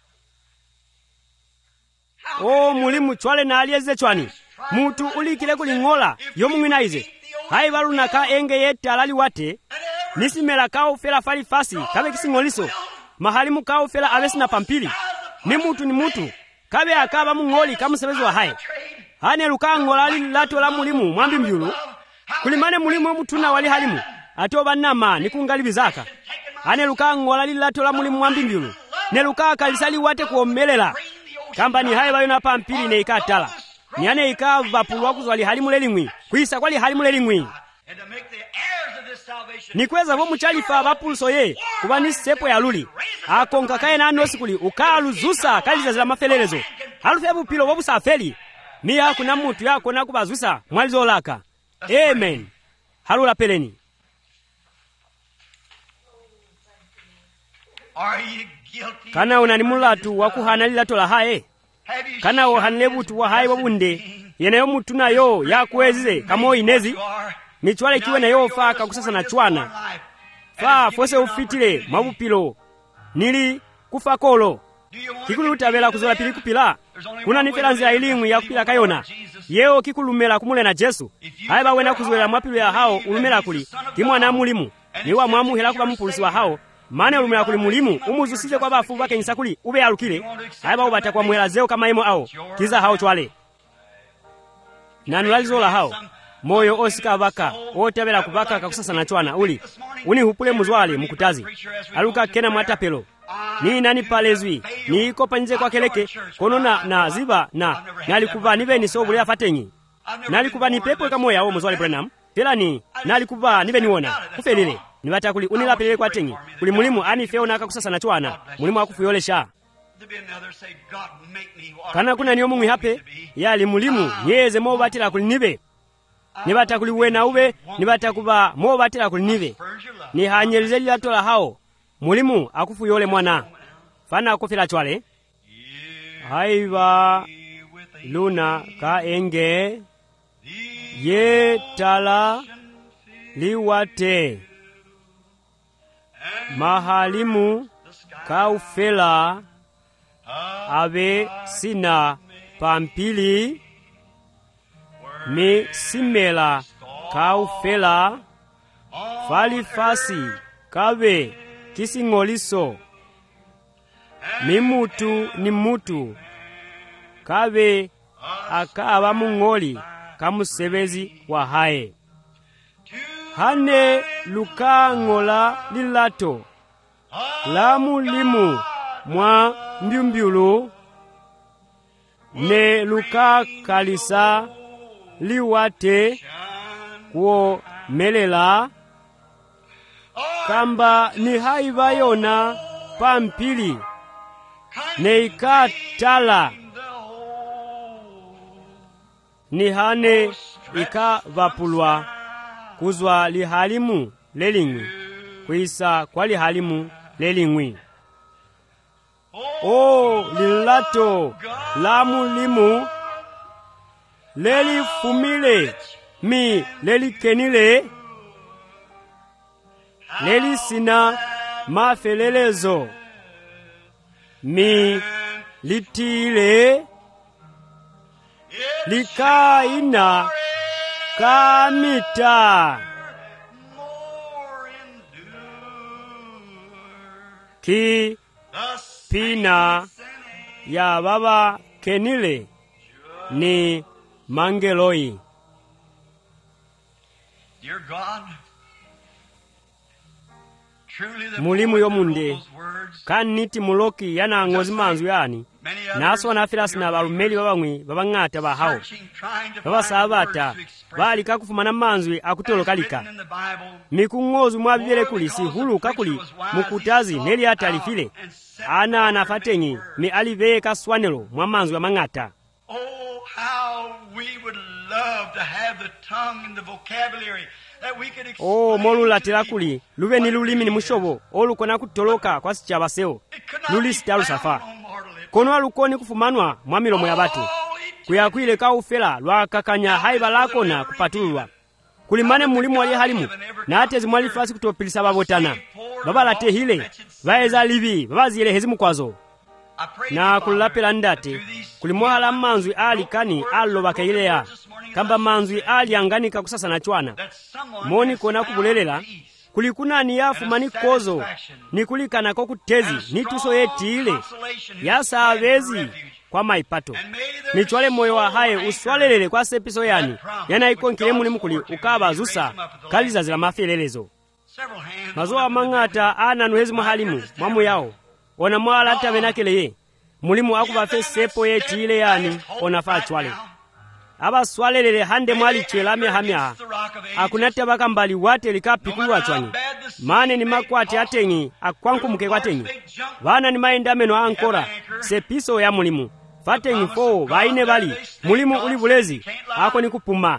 O mulimu chwale na alieze chwani mutu ulikile kulingola yomung'inaize hai balunaka enge yete alali wate nisimela kao fela fali fasi kabe kisingoliso mahali mukao fela abesi na pampili ni mutu ni mutu kabe akaba mungoli kamusebezi wa hai hane lukangola ali lato la mulimu mwambi mbyulu kulimane mulimu mutuna wali halimu atoba nama nikungalibizaka hane lukangola ali lato la mulimu mwambi mbyulu ne lukaka lisali wate kuomelela kamba ni hai bayona pampili ne ikatala nyane ikava pulwa kuzwali halimu lelingwi kuisa kwali halimu lelingwi and to make the heirs of this salvation nikweza vo muchalifa bapulso ye kuba ni sepo ya luli akonka kaye na nosikuli ukalu zusa kaliza zila mafelelezo halufe bupilo bobusafeli miya kuna mutu yako na kubazusa mwalizo laka. Amen. Halula peleni. Are you guilty? Kana unanimulatu wakuhana lilato la hae Have you kana ohanlebutu wa hae wabunde yeneyo mutu na yo ya kuwezize kamo inezi michwale kiwe na yo faka kusasa na chwana faa fose ufitile mabupilo nili kufa kolo kikulu utabela kuzola pili kupila kuna nifela nzila ilimwi ya kupila kayona yeo kikulumela kumule na Jesu haiba wena kuzolela mwapilu ya hao ulumela kuli kimwana mulimu niwa mwamu hela kuba mpulisi wa hao mane ulumela kuli mulimu umuzusije kwa bafu bake nisakuli ube alukile haiba ubata kwa mwela zeo kama imo ao kiza hao chwale nanulalizola hao moyo osika baka otabela kubaka kakusasa na chwana uli uni hupule muzwale mukutazi aluka kena mwatapelo ni nani palezwi ni ikopa nje kwa keleke kono na, na ziba na nalikuva nive ni sobule afatenyi nalikuva ni pepo kama moya o muzwale Branham pela ni nalikuva nive niona kufelile nibata kuli unila pelele kwa tenyi kuli mulimu ani feo naka kusasa na chwana mulimu akufuyolesha kana kuna niyo mungu hape yali mulimu yeze mo batila kuli nive nibata kuli wena ube nibata kuba mo batila kuli nive ni hanyelize lilato la hao mulimu akufuyole mwana fana akufila chwale haiva luna ka enge ye tala liwate mahalimu ka ufela abe sina pampili mi simela ka ufela falifasi kabe kisingoliso mimutu ni mutu kabe akaba mungoli kamusebezi wa hae hane lukangola lilato la mulimu mwa mbyumbyulu ne lukakalisa liwate kuo melela kamba ni haiva yona pampili neikatala nihane ikavapulwa kuzwa lihalimu lelingwi kuisa kwa lihalimu lelingwi. O lilato la mulimu lelifumile mi lelikenile lelisina mafelelezo mi litile likaina kamita ki pina ya baba kenile ni mangeloi. Mulimu yomunde kaniti muloki yana ngozi manzu yani naso wanafirasi na balumeli babamwe babangata bahawo babasabata bali kakufumana manzu akutolokalika mikungozu mwabibele kuli si hulu kakuli mukutazi neli atalifile ana anafatenyi mi alive kaswanelo mwa manzu ya mangata. Oh, how we would love to have the tongue and the vocabulary that we could explain. Oh, molula telakuli luve ni lulimi ni mushobo olukona kutoloka kwa sichabaseo lulisitalu safa kono alukoni kufumanwa mwa milomo ya batu kuyakwile kaufela lwakakanya haiba lakona kupatulwa kulimane mulimu wali halimu na atezi mwali fasi kutopilisa babotana babalate hile vaeza livi babazile hezimu kwazo na kulapela ndate kulimwahala manzwi ali kani allo bakaileya kamba manzwi ali anganika kusasa na chwana moni kona kubulelela kulikunani yafu manikozo nikulikana kokutezi nituso yetile yasa avezi kwa maipato nichwale moyo wa haye uswalelele kwa sepiso yani yana ikonkile mulimu kuli ukaba zusa kaliza zila mafielelezo mazoa mangata ana nuhezi muhalimu mwamu yao ona mwala hata venakele mulimu akubafe sepo yetile yani onafa chwale aba swalelele hande mwali chwelame hamya akunata baka mbali wate likapikulu achwani mane ni makwate atengi akwanku mke kwatengi vana ni maenda meno ankora sepiso ya mulimu fatengi fo vaine bali mulimu uli bulezi ako ni kupuma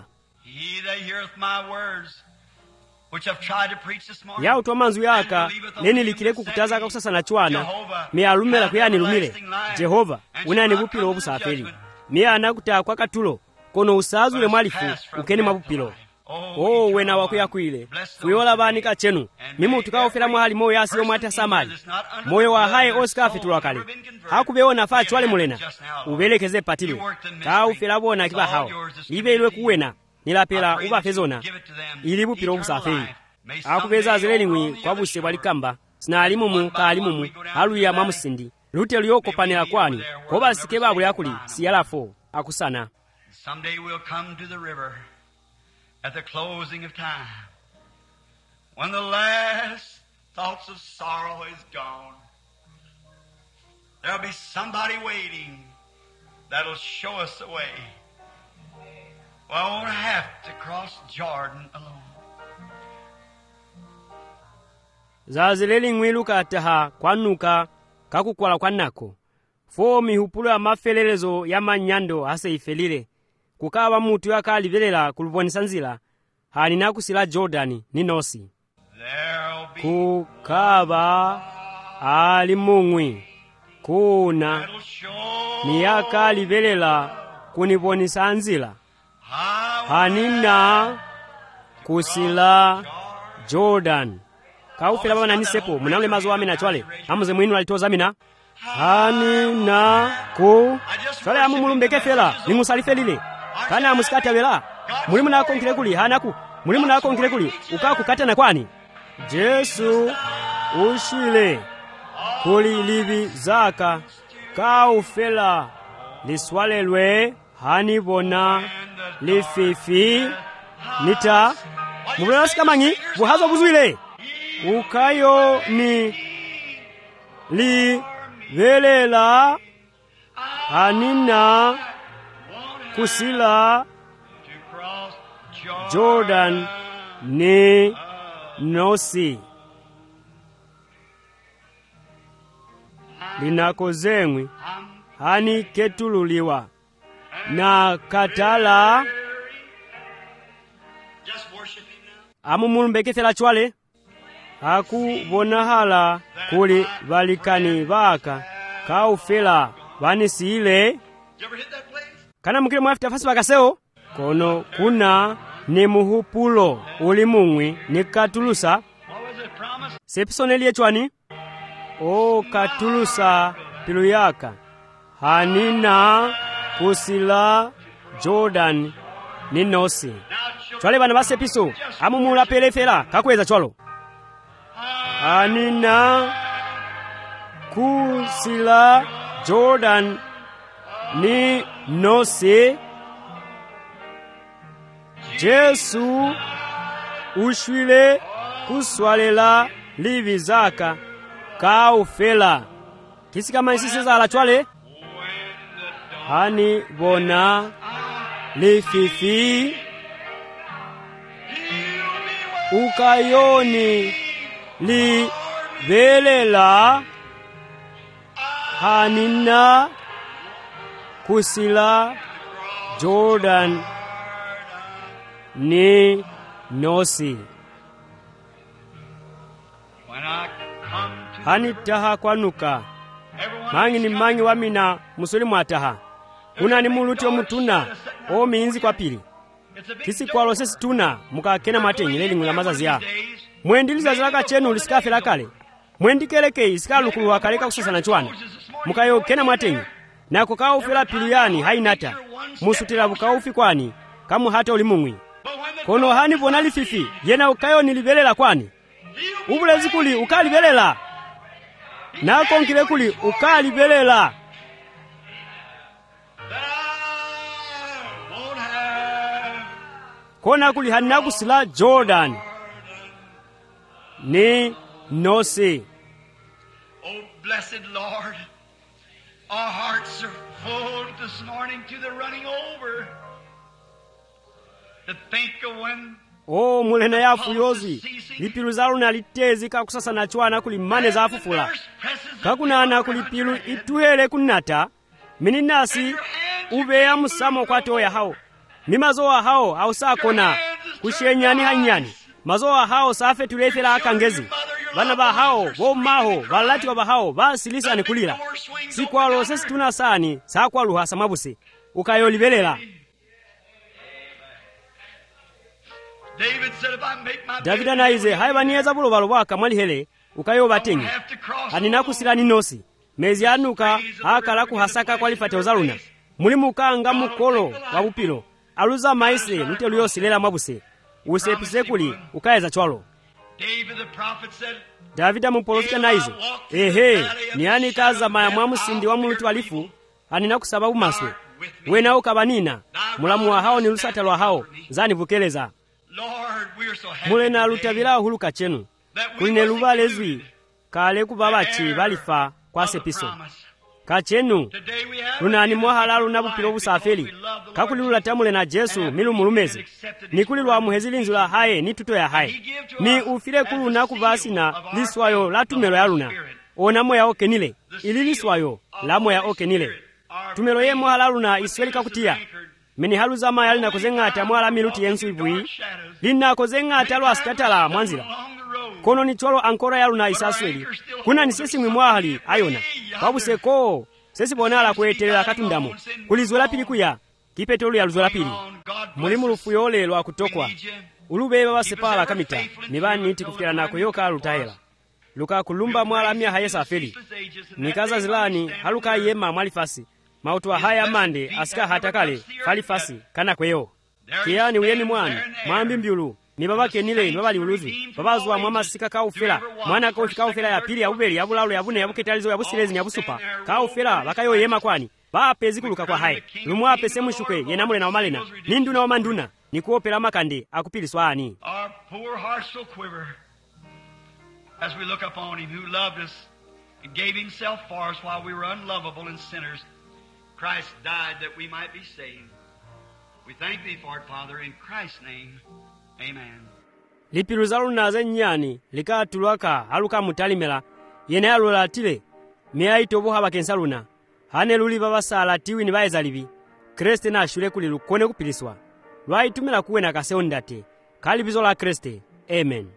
ya utwa manzu yaka neni likile kukutaza kusasa na chwana me alumela kuyani lumile Jehova unani bupilo obusafeli me anakuta kwa katulo kono usazule mwalifu ukeni mabupilo. Oh, wena wakuyakwile fuyola bani kachenu mimu tukaofela mwali moyo asiyo mwata samali moyo wa haye osikafi tulwakale hakubeona fa chwale mulena ubelekeze patile kaufela bona kiba hao libe ilwe kuwena nilapela ubafezona ilibu pilo obusafeli akubeza zelelingwi kwa buse bwalikamba sina alimumu ka alimumu haluya mamusindi lute lyoko panela kwani koba sike babu yakuli siyalafo akusana. Someday we'll come to the river at the closing of time when the last thoughts of sorrow is gone. There'll be somebody waiting that'll show us the way. Well, I won't have to cross Jordan alone. Zazileli ngwiluka ataha kwanuka kakukwala kwanako fo mihupulo ya mafelelezo ya manyando hase ifelile kukaba mutu yakalivelela kulubonisa nzila hani nakusila Jordani ninosi kukaba ali mungwi kuna ni yakalivelela kunibonisa nzila hanina kusila Jordan kaufela baba nanisepo munamle mazo wame na chwale amuze mwinu alitoza mina hanina ku chwale amu mulumbeke fela ningusalifeli kana amusikati abela mulimu nako nkile kuli hanaku mulimu nako nkile kuli ukakukata na kwani Jesu ushile kuli livi zaka kaufela liswalelwe hanibona lififi nita mubula sikamanyi buhazo buzwile ukayo ni li velela hanina kusila Jordan ni nosi linakozemwe hani ketululiwa na katala amumulumbekethela chwale akubonahala kuli balikani baka kaufela banisile kana mukile mwafita fasi bakaseo kono kuna ni muhupulo uli mumwi ni katulusa sepisoneli yechwani o katulusa pilu yaka hanina kusila Jordan ninosi chwale bana basepiso amumula pelefela kakweza chwalo hanina kusila Jordan ni nosi Jesu ushwile kuswalela livi zaka kaufela kisika maisisi za la chwale hani bona lififi ukayoni li velela hanina kusila Jordan ni nosi hani taha kwanuka mangi ni mangi wamina musuli mwataha kuna ni muluti omutuna o minzi kwa pili kisi kwalo sesi tuna mukakena matenyi leli ngula mazazi ya mwendiliza zilaka chenu lisikafela kale mwendikeleke isikalukulu wakaleka kusasana chwana mukayo kena matenyi na kukaufila piliyani hainata musutila bukaufi kwani kamu hata ulimumwi kono hani vonali fifi yena ukayo nilibelela kwani ubulezi kuli ukalibelela na konkile kuli ukalibelela kona kuli hanina kusila Jordan ni nosi. Oh blessed Lord, our hearts are full this morning to the running over. To think of when o mulena yafu yozi lipilu zalu na litezi kakusasa na chwana kulimane za afufula kakunana kulipilu ituhele kunata mininasi ubeya musamo kwa toya hao mimazoa hao au sakona kushenyani hanyani mazoa hao safe tulefela akangezi bana ba hao bo maho balati wa hao basilisa ni kulira sikwalo sesi tuna sani sakwalu hasa mabuse ukayolibelela. David anaize haibanieza bulo balobaka mwali hele ukayoba tenyi anina kusila ninosi mezi anuka akala kuhasaka kwalifate ozaluna mulimu kanga mukolo wabupilo aluza maise lute luyosilela mabuse usepise kuli ukaeza chwalo. Davida muprofita naize ehe niani kaza maya mwamusindi wa mulutu walifu anina kusababu maswe wena ukabanina mulamu wa hao ni lusata lwa hao zani vukeleza mulena lutabila huluka chenu kuline lubalezwi kale kubabachi balifa kwa sepiso kachenu lunani mwahalalu na bupilo busafeli kakulilula tamule na Jesu milu mulumezi nikulilwa muhezilinzu la haye ni tuto ya haye ni ufile kulu na kubasi na liswayo la tumelo ya luna ona moya oke nile ili liswayo la moya oke nile tumelo ye mwahalalu na isweli kakutia meni haluza maya lina kuzengata mwala miluti yensu ibui lina kuzengata lwa asikatala mwanzila kono ni cholo ankora yalu na isasweli kuna ni sesi mwahali ayona babu seko sesi bonala kuetelela katundamo kulizwela pili kuya kipetolu ya luzwela pili mulimu lufuyole lwa kutokwa ulube baba sepala kamita nibani niti kufikira nako yoka lutahela luka kulumba mwala mia hayesa afeli nikaza zilani haluka yema mwalifasi mautuwa haya mande asika hatakale falifasi kana kweo kiyani uyeni mwani mwambi mbiulu ni baba kenile ni baba liuluzi baba zuwa mwama sika kaufela mwana kaufika kaufela ya pili ya ubeli ya bulalo ya bune ya buketalizo ya busilezi ya busupa kaufela bakayo yema kwani ba pezi kuluka kwa hai lumwa pese mushuke yenamule na omalena nindu na omanduna ni kuopela makande akupili swani. Our poor hearts will quiver as we look upon him who loved us and gave himself for us while we were unlovable and sinners. Christ died that we might be saved. We thank thee for it, Father, in Christ's name. Amen. Lipilu zalu na zenyani likatulwaka haluka mutalimela yene alulatile miai tobo bakensa luna hane luli babasala tiwini baezalibi Kriste na ashule kuli lukone kupiliswa lwaitumila kuwena kaseondate kali bizo la Kriste. Amen.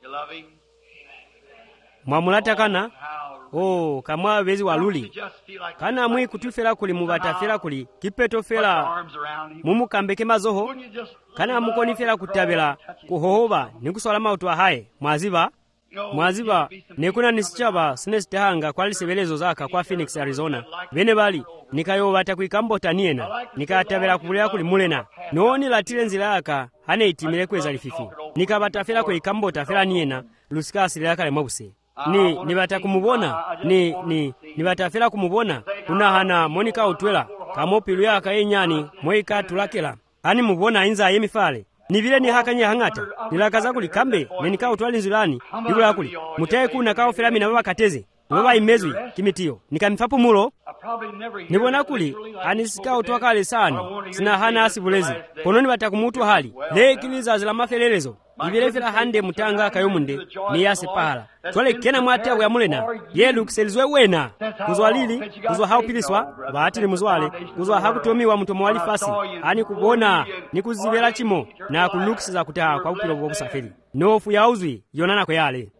Mwamulata kana oh kamwa bezi waluli kana mwi kutufela kuli mubatafela kuli kipeto fela mumukambeke mazoho kana mukonifela kutabela kuhohoba nikuswala mautu ahaye mwaziba mwaziba nekuna nisichaba sinesitahanga kwa lisebelezo zaka kwa Phoenix Arizona bene bali nikayobata kuikambota niena nikatabela kubulea kuli mulena nooni latile nzila yaka hane itimile kweza lififi nikabatafela kuikambota fela niena lusika asilila kale mwabuse ni nibata kumubona ni ni nibatafela kumubona kuna hana monika utwela kamopilu yaka yenyani moika tulakela ani mubona inza yemifale nivile ni hakanya hangata nilakaza kuli kambe nenika utwali nzulani ndikula kuli mutaye kuna kao filami na baba kateze baba imezwi kimitiyo nikamifapu mulo nibona kuli anisika utwakale sana sina hana asibulezi pononi batakumutu hali lekiliza zila mafelelezo ibirefela hande mutanga kayomunde ni yase pahala twale kena mwate ya mulena yelu kiselizwe wena kuzwa lili kuzwa haupiliswa baatili muzwale kuzwa hakutomiwa mtomo wali fasi ani kubona ni kuzibela chimo na kulukisiza kutaha kwa upilo bwo busafiri nofu ya uzwi yonana kwa yale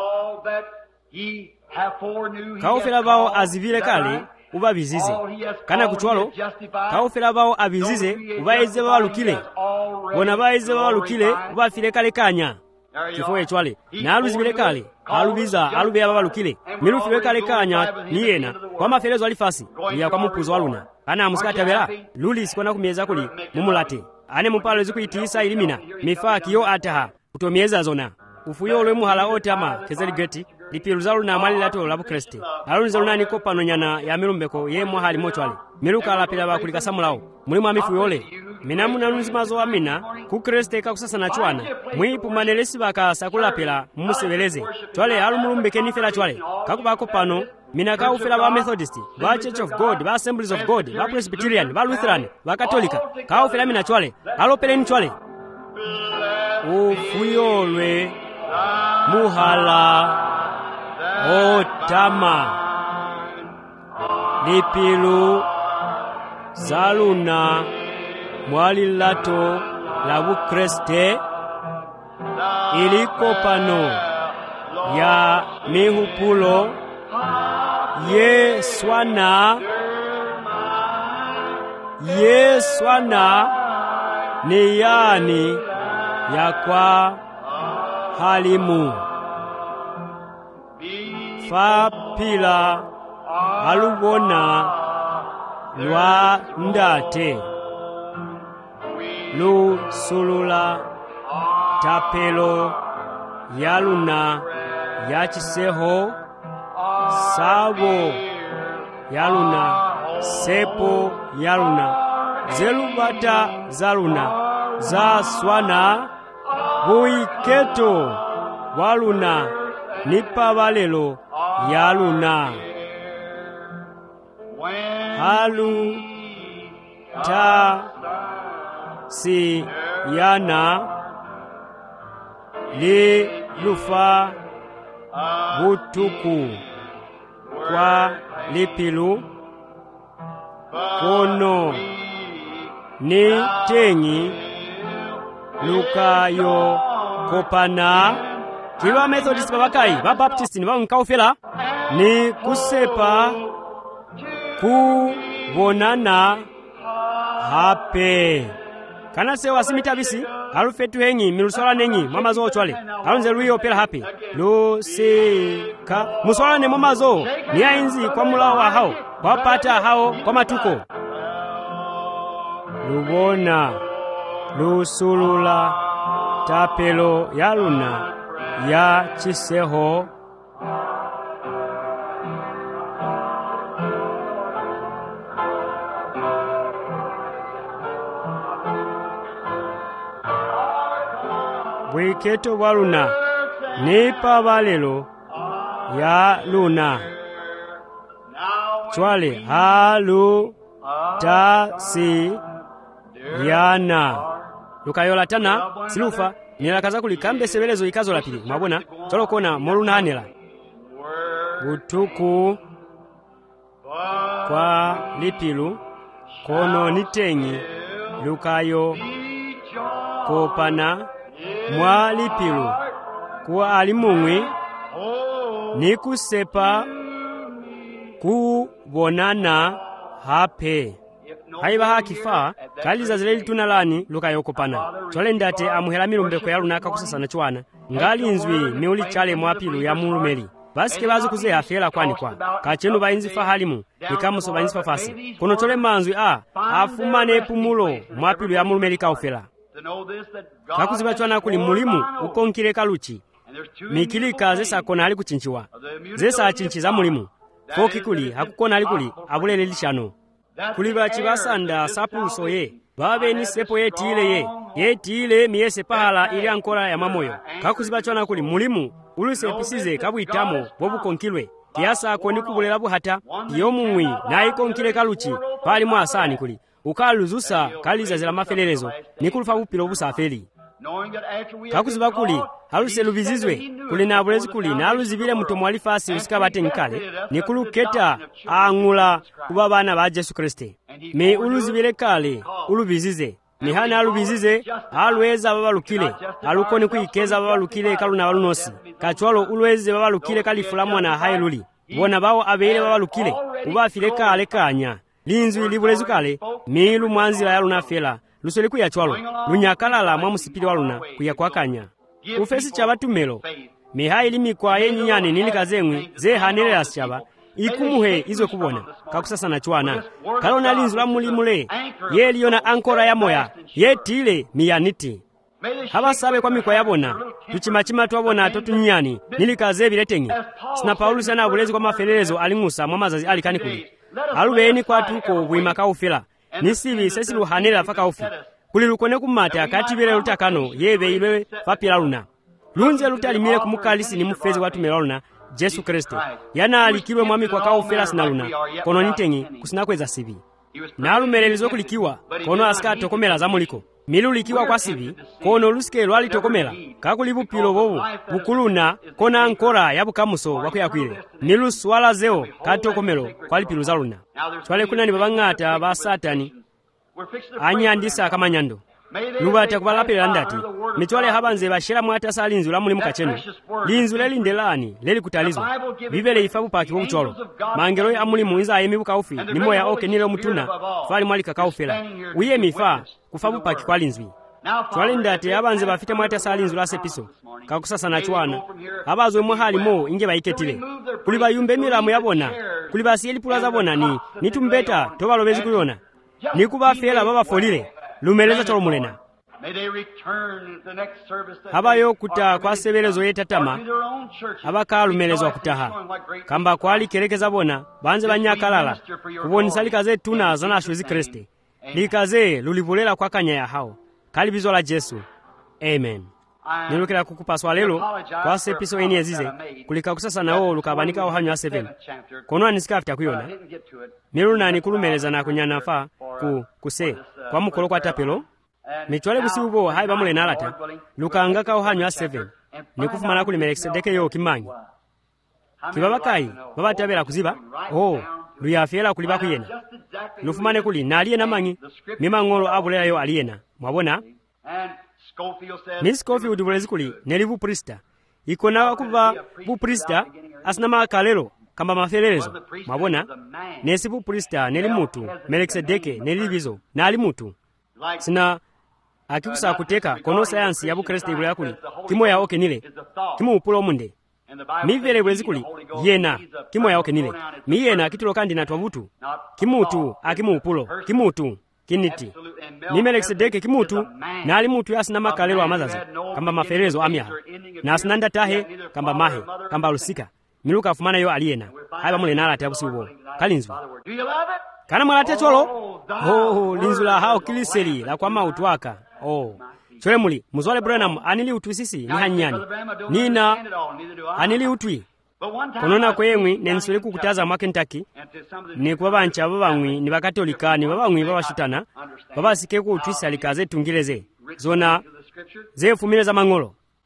kaufela bao azivile kale uba bizize kana kuchwalo kaufela bao abizize ubaeze balukile bona baeze balukile uba file kale kanya kifo echwale na aluzibile kale alubiza alube abalukile mirufi kale kanya niyena kwa mafelezo alifasi ya kwa mupuzo waluna kana musikata bela luli sikona kumyeza kuli mumulate ane mupalo zikuitisa ilimina mifaki yo ataha utomieza zona ufuyo olwe muhala otama kezeli geti lipiruzalu na mali lato labu Kriste alunzalu nani kopano nyana ya milumbeko ye mwahali mochwale miluka lapila bakulika samulao mulimu amifu yole minamu na nunzimazo wa mina ku Kriste kakusasa na chwana mwipu manelesi baka sakulapila mumusebeleze chwale alu mulumbeke nifela chwale kakuba kopano mina ka ufela ba Methodist ba Church of God ba Assemblies of God ba Presbyterian ba Lutheran ba Katolika ka ufela mina chwale alopele ni chwale ufuyolwe muhala otama lipilu zaluna mwalilato labu Kriste iliko pano ya mihupulo ye swana ye swana ni yani ya kwa halimu fapila alubona lwa ndate lusulula tapelo yaluna yachiseho sabo yaluna sepo yaluna zelubata zaluna za swana buiketo waluna nipa balelo yaluna halu ta si yana li lufa butuku kwa lipilu kono ni tengi lukayo kopana kiwa Methodist babakai ba Baptist ni bankaufela ni kusepa kubonana hape kana se wasimita bisi alufetu hengi miluswala nengi mamazo ochwale alunze luyo pela hape lo se ka muswala ne mamazo ni ainzi kwa mulao wa hao kwa pata hao kwa matuko lubona lusulula tapelo yaluna ya chiseho bwiketo waluna nipa balelo ya luna chwale halu ta si yana lukayola tana silufa nilakaza kulikambe sebelezo ikazo la pili mwabona tolokona molunanela utuku kwa lipilu kono nitengi lukayo kopana mwa lipilu kwa alimungwi ni kusepa kubonana hape haiba hakifa kaliza zile litunalani lukayo kopana chole ndate amuhela milumbeko ya lunaka kusasana chwana ngali nzwi miuli chale mwapilu ya mulumeli basi ke bazi kuze afela kwani kwa kachenu bayinzi fahalimu ikamuso bayinzi fafasi kono chole manzwi a afumane pumulo mwapilu ya mulumeli kaufela kakuziba chwana kuli mulimu ukonkire kaluchi mikilika zesa kona ali kuchinchiwa zesa achinchiza mulimu foki kuli hakukona ali kuli abulele lishano kuliba chibasanda sapulso ye babe ni sepo ye tile ye ye tile miyese pahala ili ankora ya mamoyo kakuziba chwana kuli mulimu uluse pisize kabwitamo bobu konkilwe kiasa ko nikubulera buhata iyo mumwi na ikonkile kaluchi pali mwa asani kuli ukaluzusa kaliza zila mafelelezo nikulufa upilo busafeli kakuziba kuli haluse lubizizwe kuli na bulezi kuli na aluzibile mutomo alifasi usikabate nkale nikuluketa angula kuba bana ba Yesu Kristo me uluzibile kale ulubizize mihana alubizize alweza babalukile alukoni kuikeza babalukile kaluna balunosi kachwalo ulweze babalukile kalifulamu na hailuli bona bawo abele babalukile ubafile kale kanya linzu libulezi kale milu mwanzila yaluna fela lusoli kuyachwalo lunyakalala mwa musipili waluna kuyakwakanya ufesi chabatumelo miha ilimi kwa yenyinyane nilikazemwe ze hanelela chaba ikumuhe izwe kubona kakusasana chwana kalona linzu la mulimule yeliona ankora ya moya yetile miyaniti habasabe kwa mikwa yabona tuchimachima twabona totunyani nilikaze biletengi sina Paulo sana bulezi kwa mafelelezo alingusa mwa mazazi alikani kuli alubeni kwa tuko bwima kaufela nisibi sesi luhanela faka ufi kuli lukone kumate akati bile lutakano yebe ilwe papila luna lunze lutalimile kumukalisi ni mufezi watu melona Yesu Kristo yana alikirwe mwami kwa kaufela sina luna kono nitengi kusina kweza sibi na alumelelizo kulikiwa kono asika tokomela za muliko milu likiwa kwa sibi kono lusike lwali tokomela kakulibu pilo bobu bukuluna kona ankora yabukamuso wakuyakwile milu swala zeo katokomelo kwa lipilu za luna twale kuna ni babangata ba satani anyandisa kama nyando lubata kubalapela ndati mitwale habanze bashira mwata salinzu la mulimu kachenu linzu leli ndelani leli kutalizwa bibele ifabu paki bobucholo mangero ya mulimu inza ayemibu kaufi ni moya oke nile mutuna fali mwali kakaufela uye mifa kufabu paki kwa linzwi twale ndati habanze bafite mwata salinzu la sepiso kakusasa na chwana abazwe mwahali mo inge bayiketile kuliba yumbe miramu yabona kuliba siyeli pulaza bona ni nitumbeta tobalobezi kuyona nikuba fela baba folile lumeleza cholo mulena habayo kuta kwa sebelezo yetatama abaka lumelezwa kutaha kamba kwali kerekeza bona banze banyakalala kubonisa likaze tuna zana shwezi Kristo likaze lulivulela kwa kanya ya hao kalibizo la Yesu amen nilukira kukupaswa lelo kwa sepiso eni ezize kulika kusasa nao lukabanika ohanyo ya seven kono anisikafta kuyona niluna nikulumeleza na kunyana fa ku kuse kwa mukolo kwa tapelo mitwale busibubo haiba mule nalata lukangaka ohanyo ya seven nikufumana kuli Melkisedeke yo kimanyi kibabakai baba tabela kuziba oh luyafela kuliba kuyena lufumane kuli naliye namanyi mimangolo abulera yo aliyena mwabona Miss Scofield bulezi kuli nelibu prista ikona wakuva bu prista asinama kalero kamba mafelelezo mwabona nesi bu prista neli mutu Melkisedeke nelibizo nali mutu sina akikusa kuteka kono sayansi ya bu Kristo ibula kuli kimo ya oke nile kimu upulo munde mivele bulezi kuli yena kimo ya oke nile miyena kitulo kandi na twabutu kimutu akimu upulo kimutu kiniti ni Melkisedeke kimutu na ali mutu yasina makalelo amazazi kamba maferezo amya na asinanda tahe kamba mahe kamba lusika miluka afumana yo aliyena haiba mule nala tabusibo kalinzu kana mwalate cholo oh linzu la hao kiliseli la kwa mautwaka oh chole muli muzwale Branham anili utwi sisi ni hanyani nina anili utwi konona kwemwi nensule kukutaza mwa Kentucky ni kwa bancha babamwi ni bakatolika ni babamwi babashutana babasike ku utwisa likaze tungileze zona zefumile za mangolo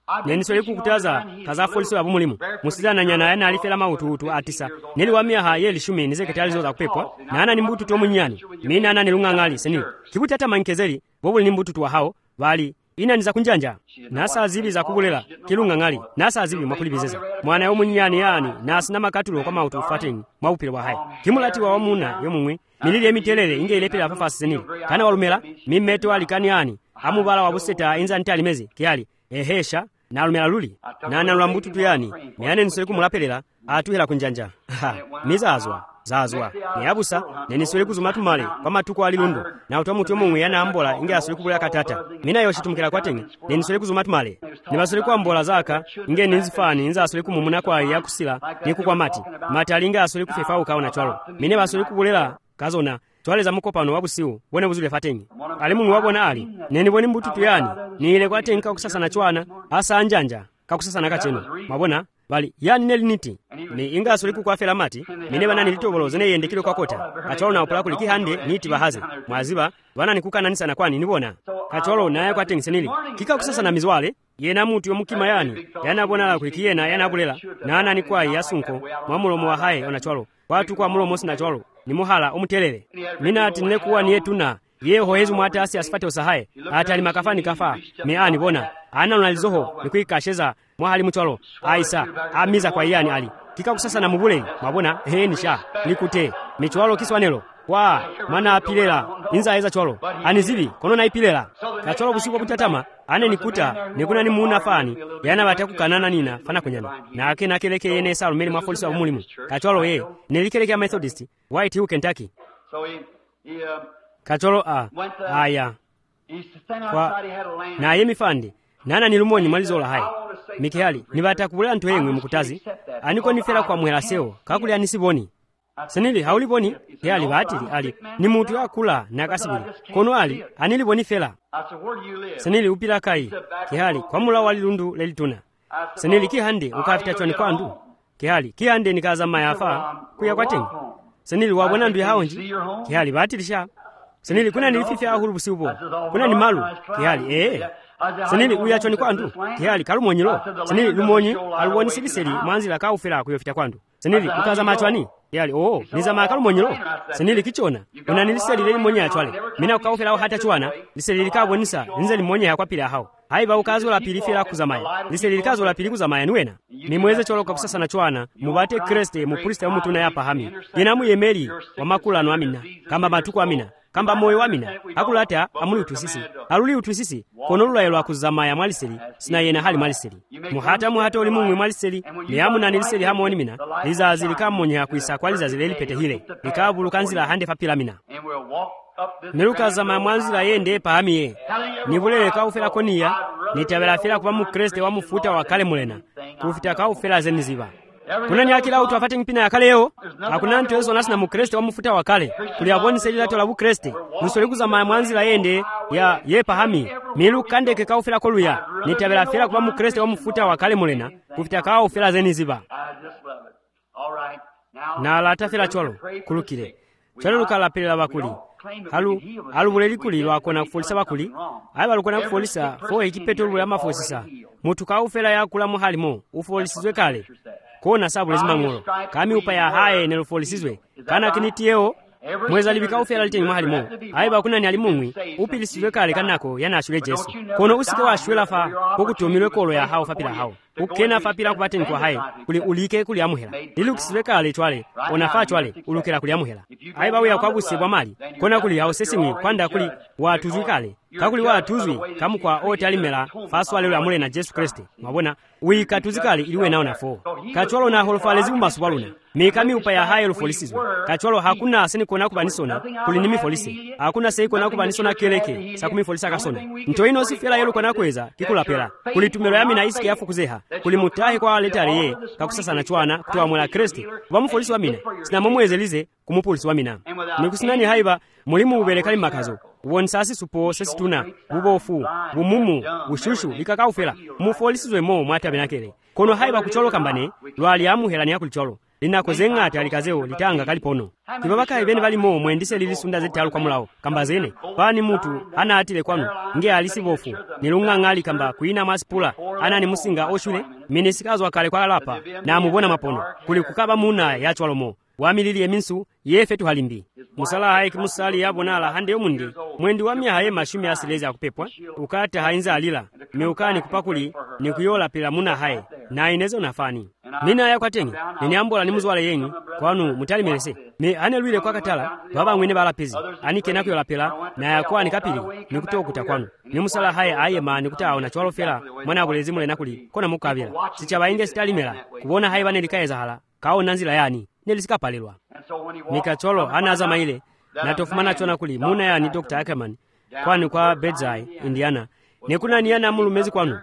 nenisole kukutaza kazafolisa ya bumulimu musizana nyana yana alifela maututu atisa nili wamia ha yeli shumi nizeketali zoza kupepwa na ana nimbutu tu munyani mina ana nilungangali seni kibuti hata mankezeli bobu nimbutu tu wa hao bali ina niza kunjanja nasa azibi za kugulela kilungangali nasa azibi makulibizeza mwana yo munyani yani nasi na makatulo kwa mautu fating maupile wa hai kimulati wa omuna yo mumwe milili emitelele inge ilepela afafasi senili kana walumela mimeto alikani yani amubala wabuseta inza ntali mezi kiali ehesha na alumela luli na analambutu tu yani meane nisole kumulapelela atuhela kunjanja mizazwa zazwa ne abusa ne nisole kuzumatu male kwa matuko alilundo na utamutu omwe yana ambola inge asole kubula katata mina yo shitumkira kwatenge ne nisole kuzumatu male ne basole kwa ambola zaka inge ninzifani inza asole kumumuna kwa yakusila ne kukwa mati mati alinga asole kufefa ukaona chwalo mine basole kubulela kazona twale za mukopano wabusiu bone buzule fatengi alimu wabona ali neni boni mbututu yani ni ile kwatenga kusasa na chwana asa anjanja kakusasa na kacheno mabona bali yani neli niti ni inga asuli ku kwafela mati mine bana nilitoboloze ne yendekile kwa kota kacholo na opula kuliki hande niti bahaze mwaziba bana nikukana nisa na kwani nibona kacholo naye kwatengi senili kika kusasa na mizwale yena mutu yomukima yani yana bona la kuliki yena yana bulela na ana ni kwa yasunko mwamulomo wa haye ona chwalo watu kwa mulomo sina chwalo ni muhala umutelele mina ati nilekuwa ni yetuna ye hohezu mwata asi asifate usahaye ati alimakafani kafa meani bona ana unalizoho ni kuikasheza mwahali mchwalo aisa amiza kwa yani ali kika kusasa na mubule mabona he nisha nikute michwalo kiswanelo wa mana apilela inza eza chwalo anizibi kono na ipilela kachwalo busuko kutatama ane nikuta nikuna ni muuna fani yana bataku kanana nina fana kunyana na ake na keleke yene salu meli mafolisi wa mulimu kachwalo ye nilikeleke ya Methodist White Hill Kentucky So he, he, uh, kacholo a aya kwa na yemi fandi nana nilumoni malizola hai mikihali nibata kubula ntu yengwe mukutazi aniko nifera kwa mwela seo kakuli anisiboni senili hauliboni yali batili ali ni mutu yakula na kasibili kono ali aniliboni fela senili upila kai kihali kwa mula walilundu lelituna senili kihande ukafita chwani kwandu kihali kihande nikaza mayafa kuya kwa tengi senili wabona ndu haonji kihali batilisha senili kuna nilififia ahuru busiubo kuna ni malu kihali eh senili uyachoni kwandu kihali kalumonyilo senili lumonyi aluwoni siliseli manzila kaufela kuyofita kwandu senili ukaza machwani kihali oh niza makalumonyilo senili kichona kuna niliseli leli monyi achwale mina ukaufela hata chwana liseli likabonisa nze limonyi yakwapila hao haiba ukazo la pilifela kuzamaya liseli likazo la pili kuzamaya niwena nimweze cholo kwa kusasa na chwana mubate Kriste mupuliste wa mutuna ya pahami yenamu yemeli wa makula no amina kamba matuko amina kamba moyo amina akulata amuli utusisi aluli utusisi konolula yelo akuzamaya mwaliseli sina yena hali mwaliseli muhata muhata oli mumwe mwaliseli niyamu na niliseli hamoni mina lizazi likamonya kuisa kwaliza zileli pete hile likabulu kanzila hande papila mina Meruka zama mwanzila yende pahamiye nibulele kaufela konia nitabela fela kuba mu Kriste wa mufuta wa kale mulena kufita kaufela zeniziba kuna nyakila utu afate mpina ya kale yo hakuna ntu yeso nasi na mu Kriste wa mufuta wa kale kuliyaboni selila tola bu Kriste nusoliku zama mwanzila yende ya ye pahami milu kande ke kaufela koluya nitabela fela kuba mu Kriste wa mufuta wa kale mulena kufita kaufela zeniziba na lata fela cholo kulukile cholo lukala pele la bakuli halu halu buleli kuli lwakona kufolisa bakuli aiba lukona kufolisa fo ekipeto lwa mafosisa mutu kaufela yakula mu halimo ufolisizwe kale kona sabu lazima ngolo kami upaya haye ne ufolisizwe kana kinitieo mweza libika ufela liteni mu halimo aiba kuna ni alimumwi upilisizwe kale kanako yana ashule Yesu kono usike wa ashwela fa okutumirwe kolo ya hao fapila hao ukena fapila kubateni kwa haye kuli ulike kuli amuhela ilukisizwe kale chwale onafa chwale ulukera kuli amuhela aiba uya kwa busibwa mali kona kuli hao sesimi kwanda kuli watuzwi kale kakuli watuzwi kamu kwa otalimela faswale ya mule na Yesu Kristo mabona uika tuzikale iliwe nao nafo kachwalo na holofalezi mbasubwaluna mikami upaya haye lufolisizwe kachwalo hakuna asini kona kubanisona kuli nimi folisi hakuna sei kona kubanisona keleke sakumi folisa kasona ntoino sifela yelo kona kweza kikula pela kuli tumelo yami na isike yafu kuzeha kuli mutahe kwa letare ye kakusasa na chwana kutoa mwela Kristo bamu folisi wa mina sina momwezelize kumupulisi wa mina nikusinani haiba mulimu ubelekali makazo wonsasi supo sesituna bubofu bumumu bushushu likakaufela mufolisizwe mo mwata benakele kono haiba kucholo kambane lwali amuhela ni yakulicholo linakoze ng'ati alikazeo litanga kalipono kibabaka ibene balimo mwendise lilisunda zetalu kwa mulawo kamba zene pani mutu ana atile kwanu nge alisibofu nilung'ang'ali kamba kuina masipula ana ni musinga oshule minisikazo akale kwa lapa na mubona mapono kuli kukaba muna yachwalomo wamilili eminsu yefe tuhalimbi musala hayi kimusali yabonala hande omundi mwendi wamya haye mashumi asileza akupepwa ukata hainza alila meukani kupakuli ni kuyola pila muna haye na inezo nafani mina ya kwatengi nini ambola ni muzwala yenyu kwanu mutali melese me anelwile kwa katala baba mwene bala pezi anike na kuyola pila na ya kwa ni kapili ni kutokuta kwanu ni musala haye aye ma ni kutawo na chwalo fela mwana abulezi mule nakuli kona mukabila sichaba inge sitalimela kubona haye bane likaye zahala kao nanzila yani nelisika mikacholo anaza maile na tofumana chona kuli muna ya ni Doctor Ackerman kwani kwa Bedside Indiana nekuna niyana mulumezi kwanu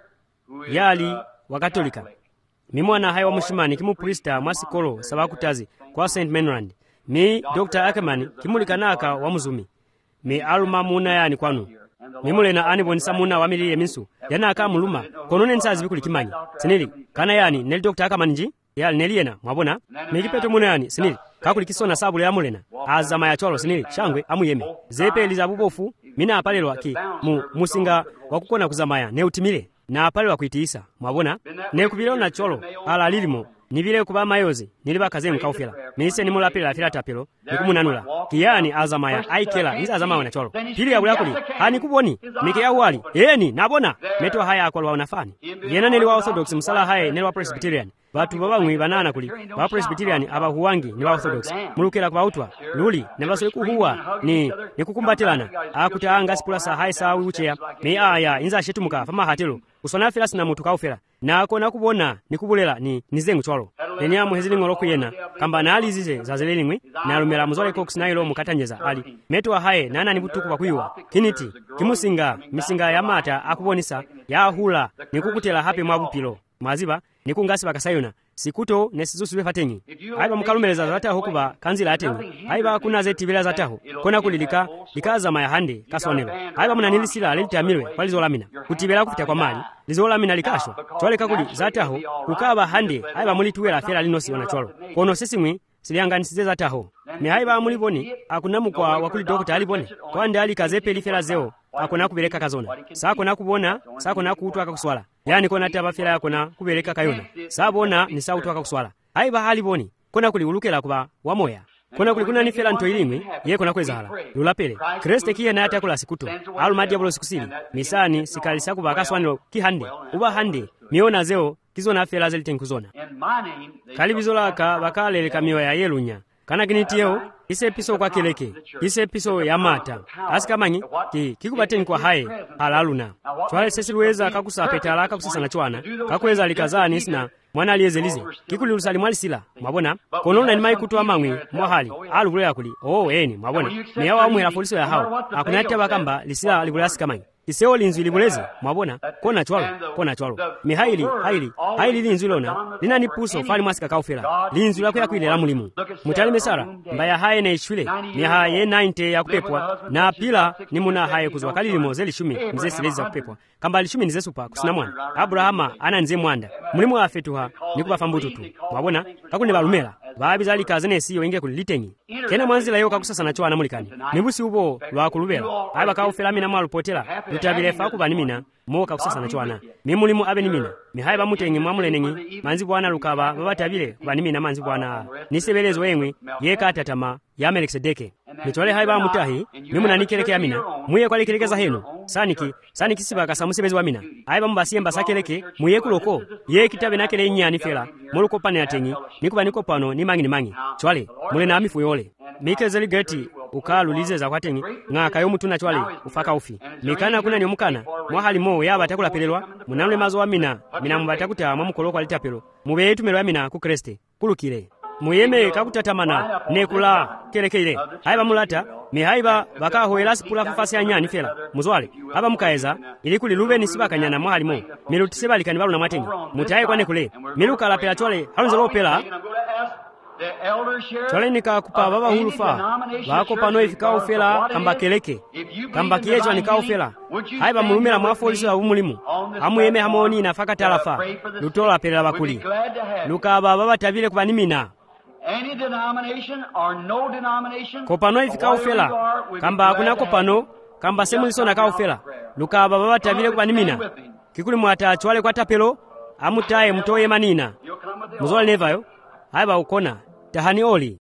yali wakatolika mimwana hayo mushimani kimu prista masikolo sabakutazi kwa Saint Menrand mi Doctor Ackerman kimulikanaka wa muzumi mi aluma muna ya ni kwanu mimule na anibonisa muna wamili yeminsu yana aka muluma konone nsazi bikuli kimanyi sinili kana yani neli Doctor Ackerman nji ya neliena mwabona mikipeto muna yani sinili kakuli kisona sabu ya mulena azama ya cholo sinili shangwe amuyeme zepe elizabubofu mina apalelwa ki mu musinga wakukona kuzamaya ne utimile na apalelwa kuitiisa mwabona ne kubilo na cholo ala lilimo nibile kuba mayozi niliba kazemu kaufela mise ni mulapila afila tapelo nikumunanula kiyani azamaya aikela iza azama wana cholo pili ya ulakuli hani kuboni mike ya uwali eni nabona meto haya akolwa unafani yena nili wa Orthodox msala haye nili wa Presbyterian batu baba mwi banana kuli ba Presbyterian aba huwangi ni wa Orthodox mulukela kwa utwa luli ne basole kuhuwa ni nikukumbatilana akutaanga sipula sa haye sa ucheya me aya inza shetumuka fama hatelo usona fela sina mutu kaufela na kona kubona nikubulela ni nizengu cholo eni amu hezili ngolo kuyena kamba na alizize zazeleni mwi na lumela muzole koks na ilo mukatanyeza ali meto haye nana nibutuku bakuyiwa kiniti kimusinga misinga ya mata akubonisa ya hula nikukutela hape mwabupilo maziba nikungasi bakasayona sikuto nesizusu befatenyi aiba mukalumeleza zataho kuba kanzila atenyi aiba kuna zeti bila zataho kona kulilika likaza maya hande kasonelo aiba munanilisila lilitamirwe kwalizolamina kutibela kupita kwa mali lizolamina likashwa chole kakuli zataho kukaba hande aiba mulituwela fela linosi wana cholo kono sesimwi silianganisize zataho me aiba muliboni akunamu kwa wakuli dokta alibone kwa ndali kazepe lifela zeo akona kubeleka kazona sako na kubona sako na kuutwa akakuswala yani kona taba fela yakona kubeleka kayona sabona ni sautu akakuswala aiba haliboni kona kuliulukela kuba wamoya kona kulikuna ni fela nto ilimwe ye kona kwezahala lulapele kreste kiye na ata kula sikuto alumadi ya bolo sikusili misani sikalisa kuba akaswanilo kihande uba hande miona zeo kizona fela zelitenkuzona kalibizola ka bakaleleka miwa ya yelunya kana kinitiyeo ise piso kwa keleke ise piso ya mata asikamanyi ki kikubateni kwa haye alaluna chwale sesiluweza kakusapeta laka kusisana chwana kakweza likazani sina mwana aliyezelize kikuli lusali mwalisila mwabona konona ni mai kutu amangwi mwahali alugule akuli oh eni mwabona meyawa amwela poliso ya hao akunatya bakamba lisila ligule asikamanyi iseo linzu libulezi mwabona kona chwalo kona chwalo mihaili haili haili linzu lona lina nipuso fali mwasika kaufela linzu lako ya kuile la mulimu mutali mesara mbaya haye na ishule ni haye ninety ya kupepwa na pila ni muna haye kuzwa kalili mozeli shumi mze silezi za kupepwa kamba lishumi nize supa kusina mwana Abrahama ana nze mwanda mulimu afetuha nikuba fambututu mwabona kakuni balumela babiza likazene siyo inge kulitenyi kena mwanzila yo kakusasa na chwa namulikani nibusi ubo lwa kulubela aba kaufela mina mwalu potela lutabile fa kuba nimina moka kusasa na chwana mimulimu abe nimina mihaye bamutengi mwamulenengi manzi bwana lukaba babatabile kuba nimina manzi bwana nisebelezo yemwe yeka atatama ya Melkisedeke mitwale haye bamutahi mimuna nikeleke amina muye kwa likelekeza heno saniki saniki siba kasamusebezi wa mina haye bambasiye mbasakeleke muye kuloko ye kitabe nakele nyani fela muluko pane atengi nikuba niko pano ni mangi ni mangi chwale mule na amifu yole mikezeli geti ukalulize za kwatengi ngaka yo mutuna chwale ufaka ufi mikana kuna ni mukana mwahali mo yaba takula pelelwa munamle mazo wa mina mina mbata kuta mwamukoloko alitapelo mube yetu melwa mina ku Kriste kulukile muyeme kakutatamana nekula kelekele haiba mulata me haiba bakahoela sipula fafasi anyani fela muzwale aba mukaeza ili kuli lube nisibaka nyana mwahalimo milutiseba likani balu na matengi mutaye kwane kule miluka la pela chole halunze lopela chole nika kupa baba hulufa bako pano ifikao fela kamba keleke kamba kiyecho nikao fela haiba mulumela mwafolisi wa umulimu hamuyeme hamoni nafaka talafa lutola pela bakuli luka baba batabile kuba nimina any denomination or no denomination, kopano ifika ufela kamba kunako pano kamba semulisona ka ufela lukaba babatavile kubanimina kikuli mwata achwale kwa tapelo amutaye mutoye manina muzola nevayo haiba ukona tahani oli